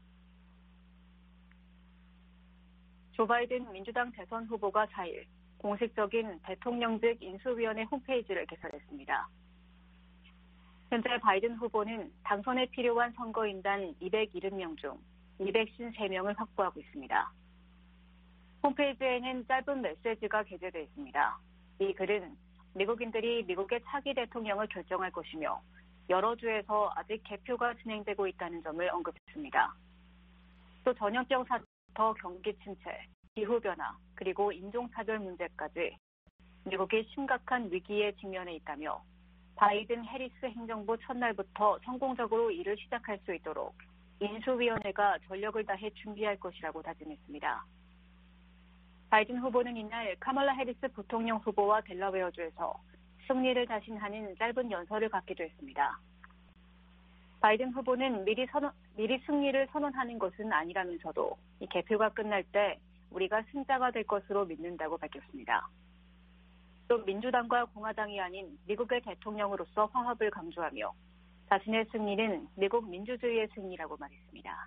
Speaker 1: 조 바이든 민주당 대선 후보가 사일 공식적인 대통령직 인수위원회 홈페이지를 개설했습니다. 현재 바이든 후보는 당선에 필요한 선거인단 이백칠십 명 중 이백오십삼 명을 확보하고 있습니다. 홈페이지에는 짧은 메시지가 게재되어 있습니다. 이 글은 미국인들이 미국의 차기 대통령을 결정할 것이며 여러 주에서 아직 개표가 진행되고 있다는 점을 언급했습니다. 또 전염병 사태부터 경기 침체, 기후변화, 그리고 인종차별 문제까지 미국이 심각한 위기에 직면해 있다며 바이든 해리스 행정부 첫날부터 성공적으로 일을 시작할 수 있도록 인수위원회가 전력을 다해 준비할 것이라고 다짐했습니다. 바이든 후보는 이날 카멀라 해리스 부통령 후보와 델라웨어주에서 승리를 다신하는 짧은 연설을 갖기도 했습니다. 바이든 후보는 미리, 선언, 미리 승리를 선언하는 것은 아니라면서도 이 개표가 끝날 때 우리가 승자가 될 것으로 믿는다고 밝혔습니다. 또 민주당과 공화당이 아닌 미국의 대통령으로서 화합을 강조하며 자신의 승리는 미국 민주주의의 승리라고 말했습니다.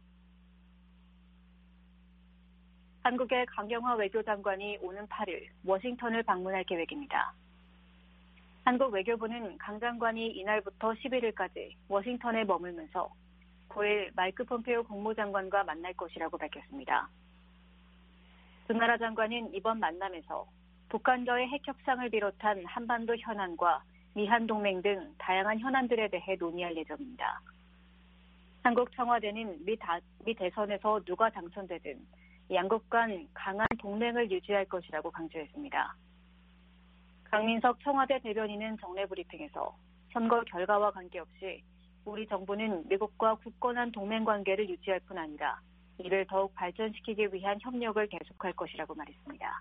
Speaker 1: 한국의 강경화 외교장관이 오는 팔일 워싱턴을 방문할 계획입니다. 한국 외교부는 강 장관이 이날부터 십일일까지 워싱턴에 머물면서 구일 마이크 폼페오 국무장관과 만날 것이라고 밝혔습니다. 두 나라 장관은 이번 만남에서 북한과의 핵 협상을 비롯한 한반도 현안과 미한 동맹 등 다양한 현안들에 대해 논의할 예정입니다. 한국 청와대는 미, 다, 미 대선에서 누가 당선되든 양국 간 강한 동맹을 유지할 것이라고 강조했습니다. 강민석 청와대 대변인은 정례 브리핑에서 선거 결과와 관계없이 우리 정부는 미국과 굳건한 동맹 관계를 유지할 뿐 아니라 이를 더욱 발전시키기 위한 협력을 계속할 것이라고 말했습니다.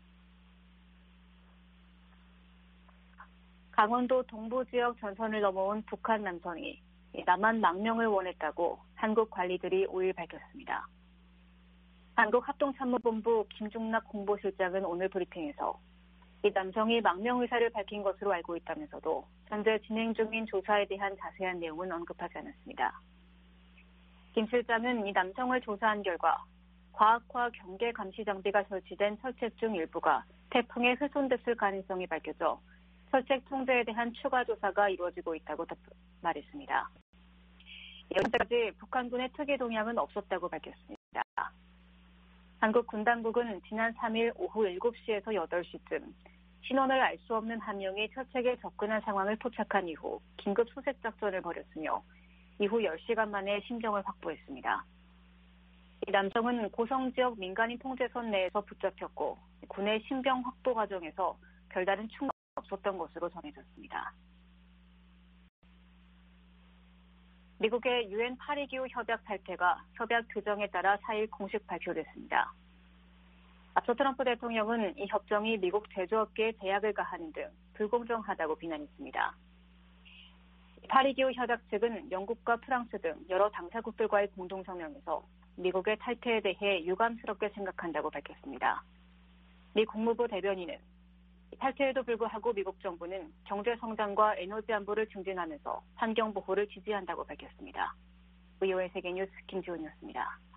Speaker 1: 강원도 동부 지역 전선을 넘어온 북한 남성이 남한 망명을 원했다고 한국 관리들이 오일 밝혔습니다. 한국합동참모본부 김중락 홍보실장은 오늘 브리핑에서 이 남성이 망명 의사를 밝힌 것으로 알고 있다면서도 현재 진행 중인 조사에 대한 자세한 내용은 언급하지 않았습니다. 김 실장은 이 남성을 조사한 결과 과학화 경계 감시 장비가 설치된 철책 중 일부가 태풍에 훼손됐을 가능성이 밝혀져 철책 통제에 대한 추가 조사가 이루어지고 있다고 말했습니다. 현재까지 북한군의 특이 동향은 없었다고 밝혔습니다. 한국 군당국은 지난 삼일 오후 일곱 시에서 여덟 시쯤 신원을 알 수 없는 한 명이 철책에 접근한 상황을 포착한 이후 긴급 수색 작전을 벌였으며 이후 열 시간 만에 심정을 확보했습니다. 이 남성은 고성 지역 민간인 통제선 내에서 붙잡혔고 군의 신병 확보 과정에서 별다른 충돌이 없었던 것으로 전해졌습니다. 미국의 유엔 파리기후 협약 탈퇴가 협약 규정에 따라 사일 공식 발표됐습니다. 앞서 트럼프 대통령은 이 협정이 미국 제조업계에 제약을 가하는 등 불공정하다고 비난했습니다. 파리기후 협약 측은 영국과 프랑스 등 여러 당사국들과의 공동성명에서 미국의 탈퇴에 대해 유감스럽게 생각한다고 밝혔습니다. 미 국무부 대변인은 탈퇴에도 불구하고 미국 정부는 경제 성장과 에너지 안보를 증진하면서 환경 보호를 지지한다고 밝혔습니다. 브이오에이 세계뉴스 김지훈이었습니다.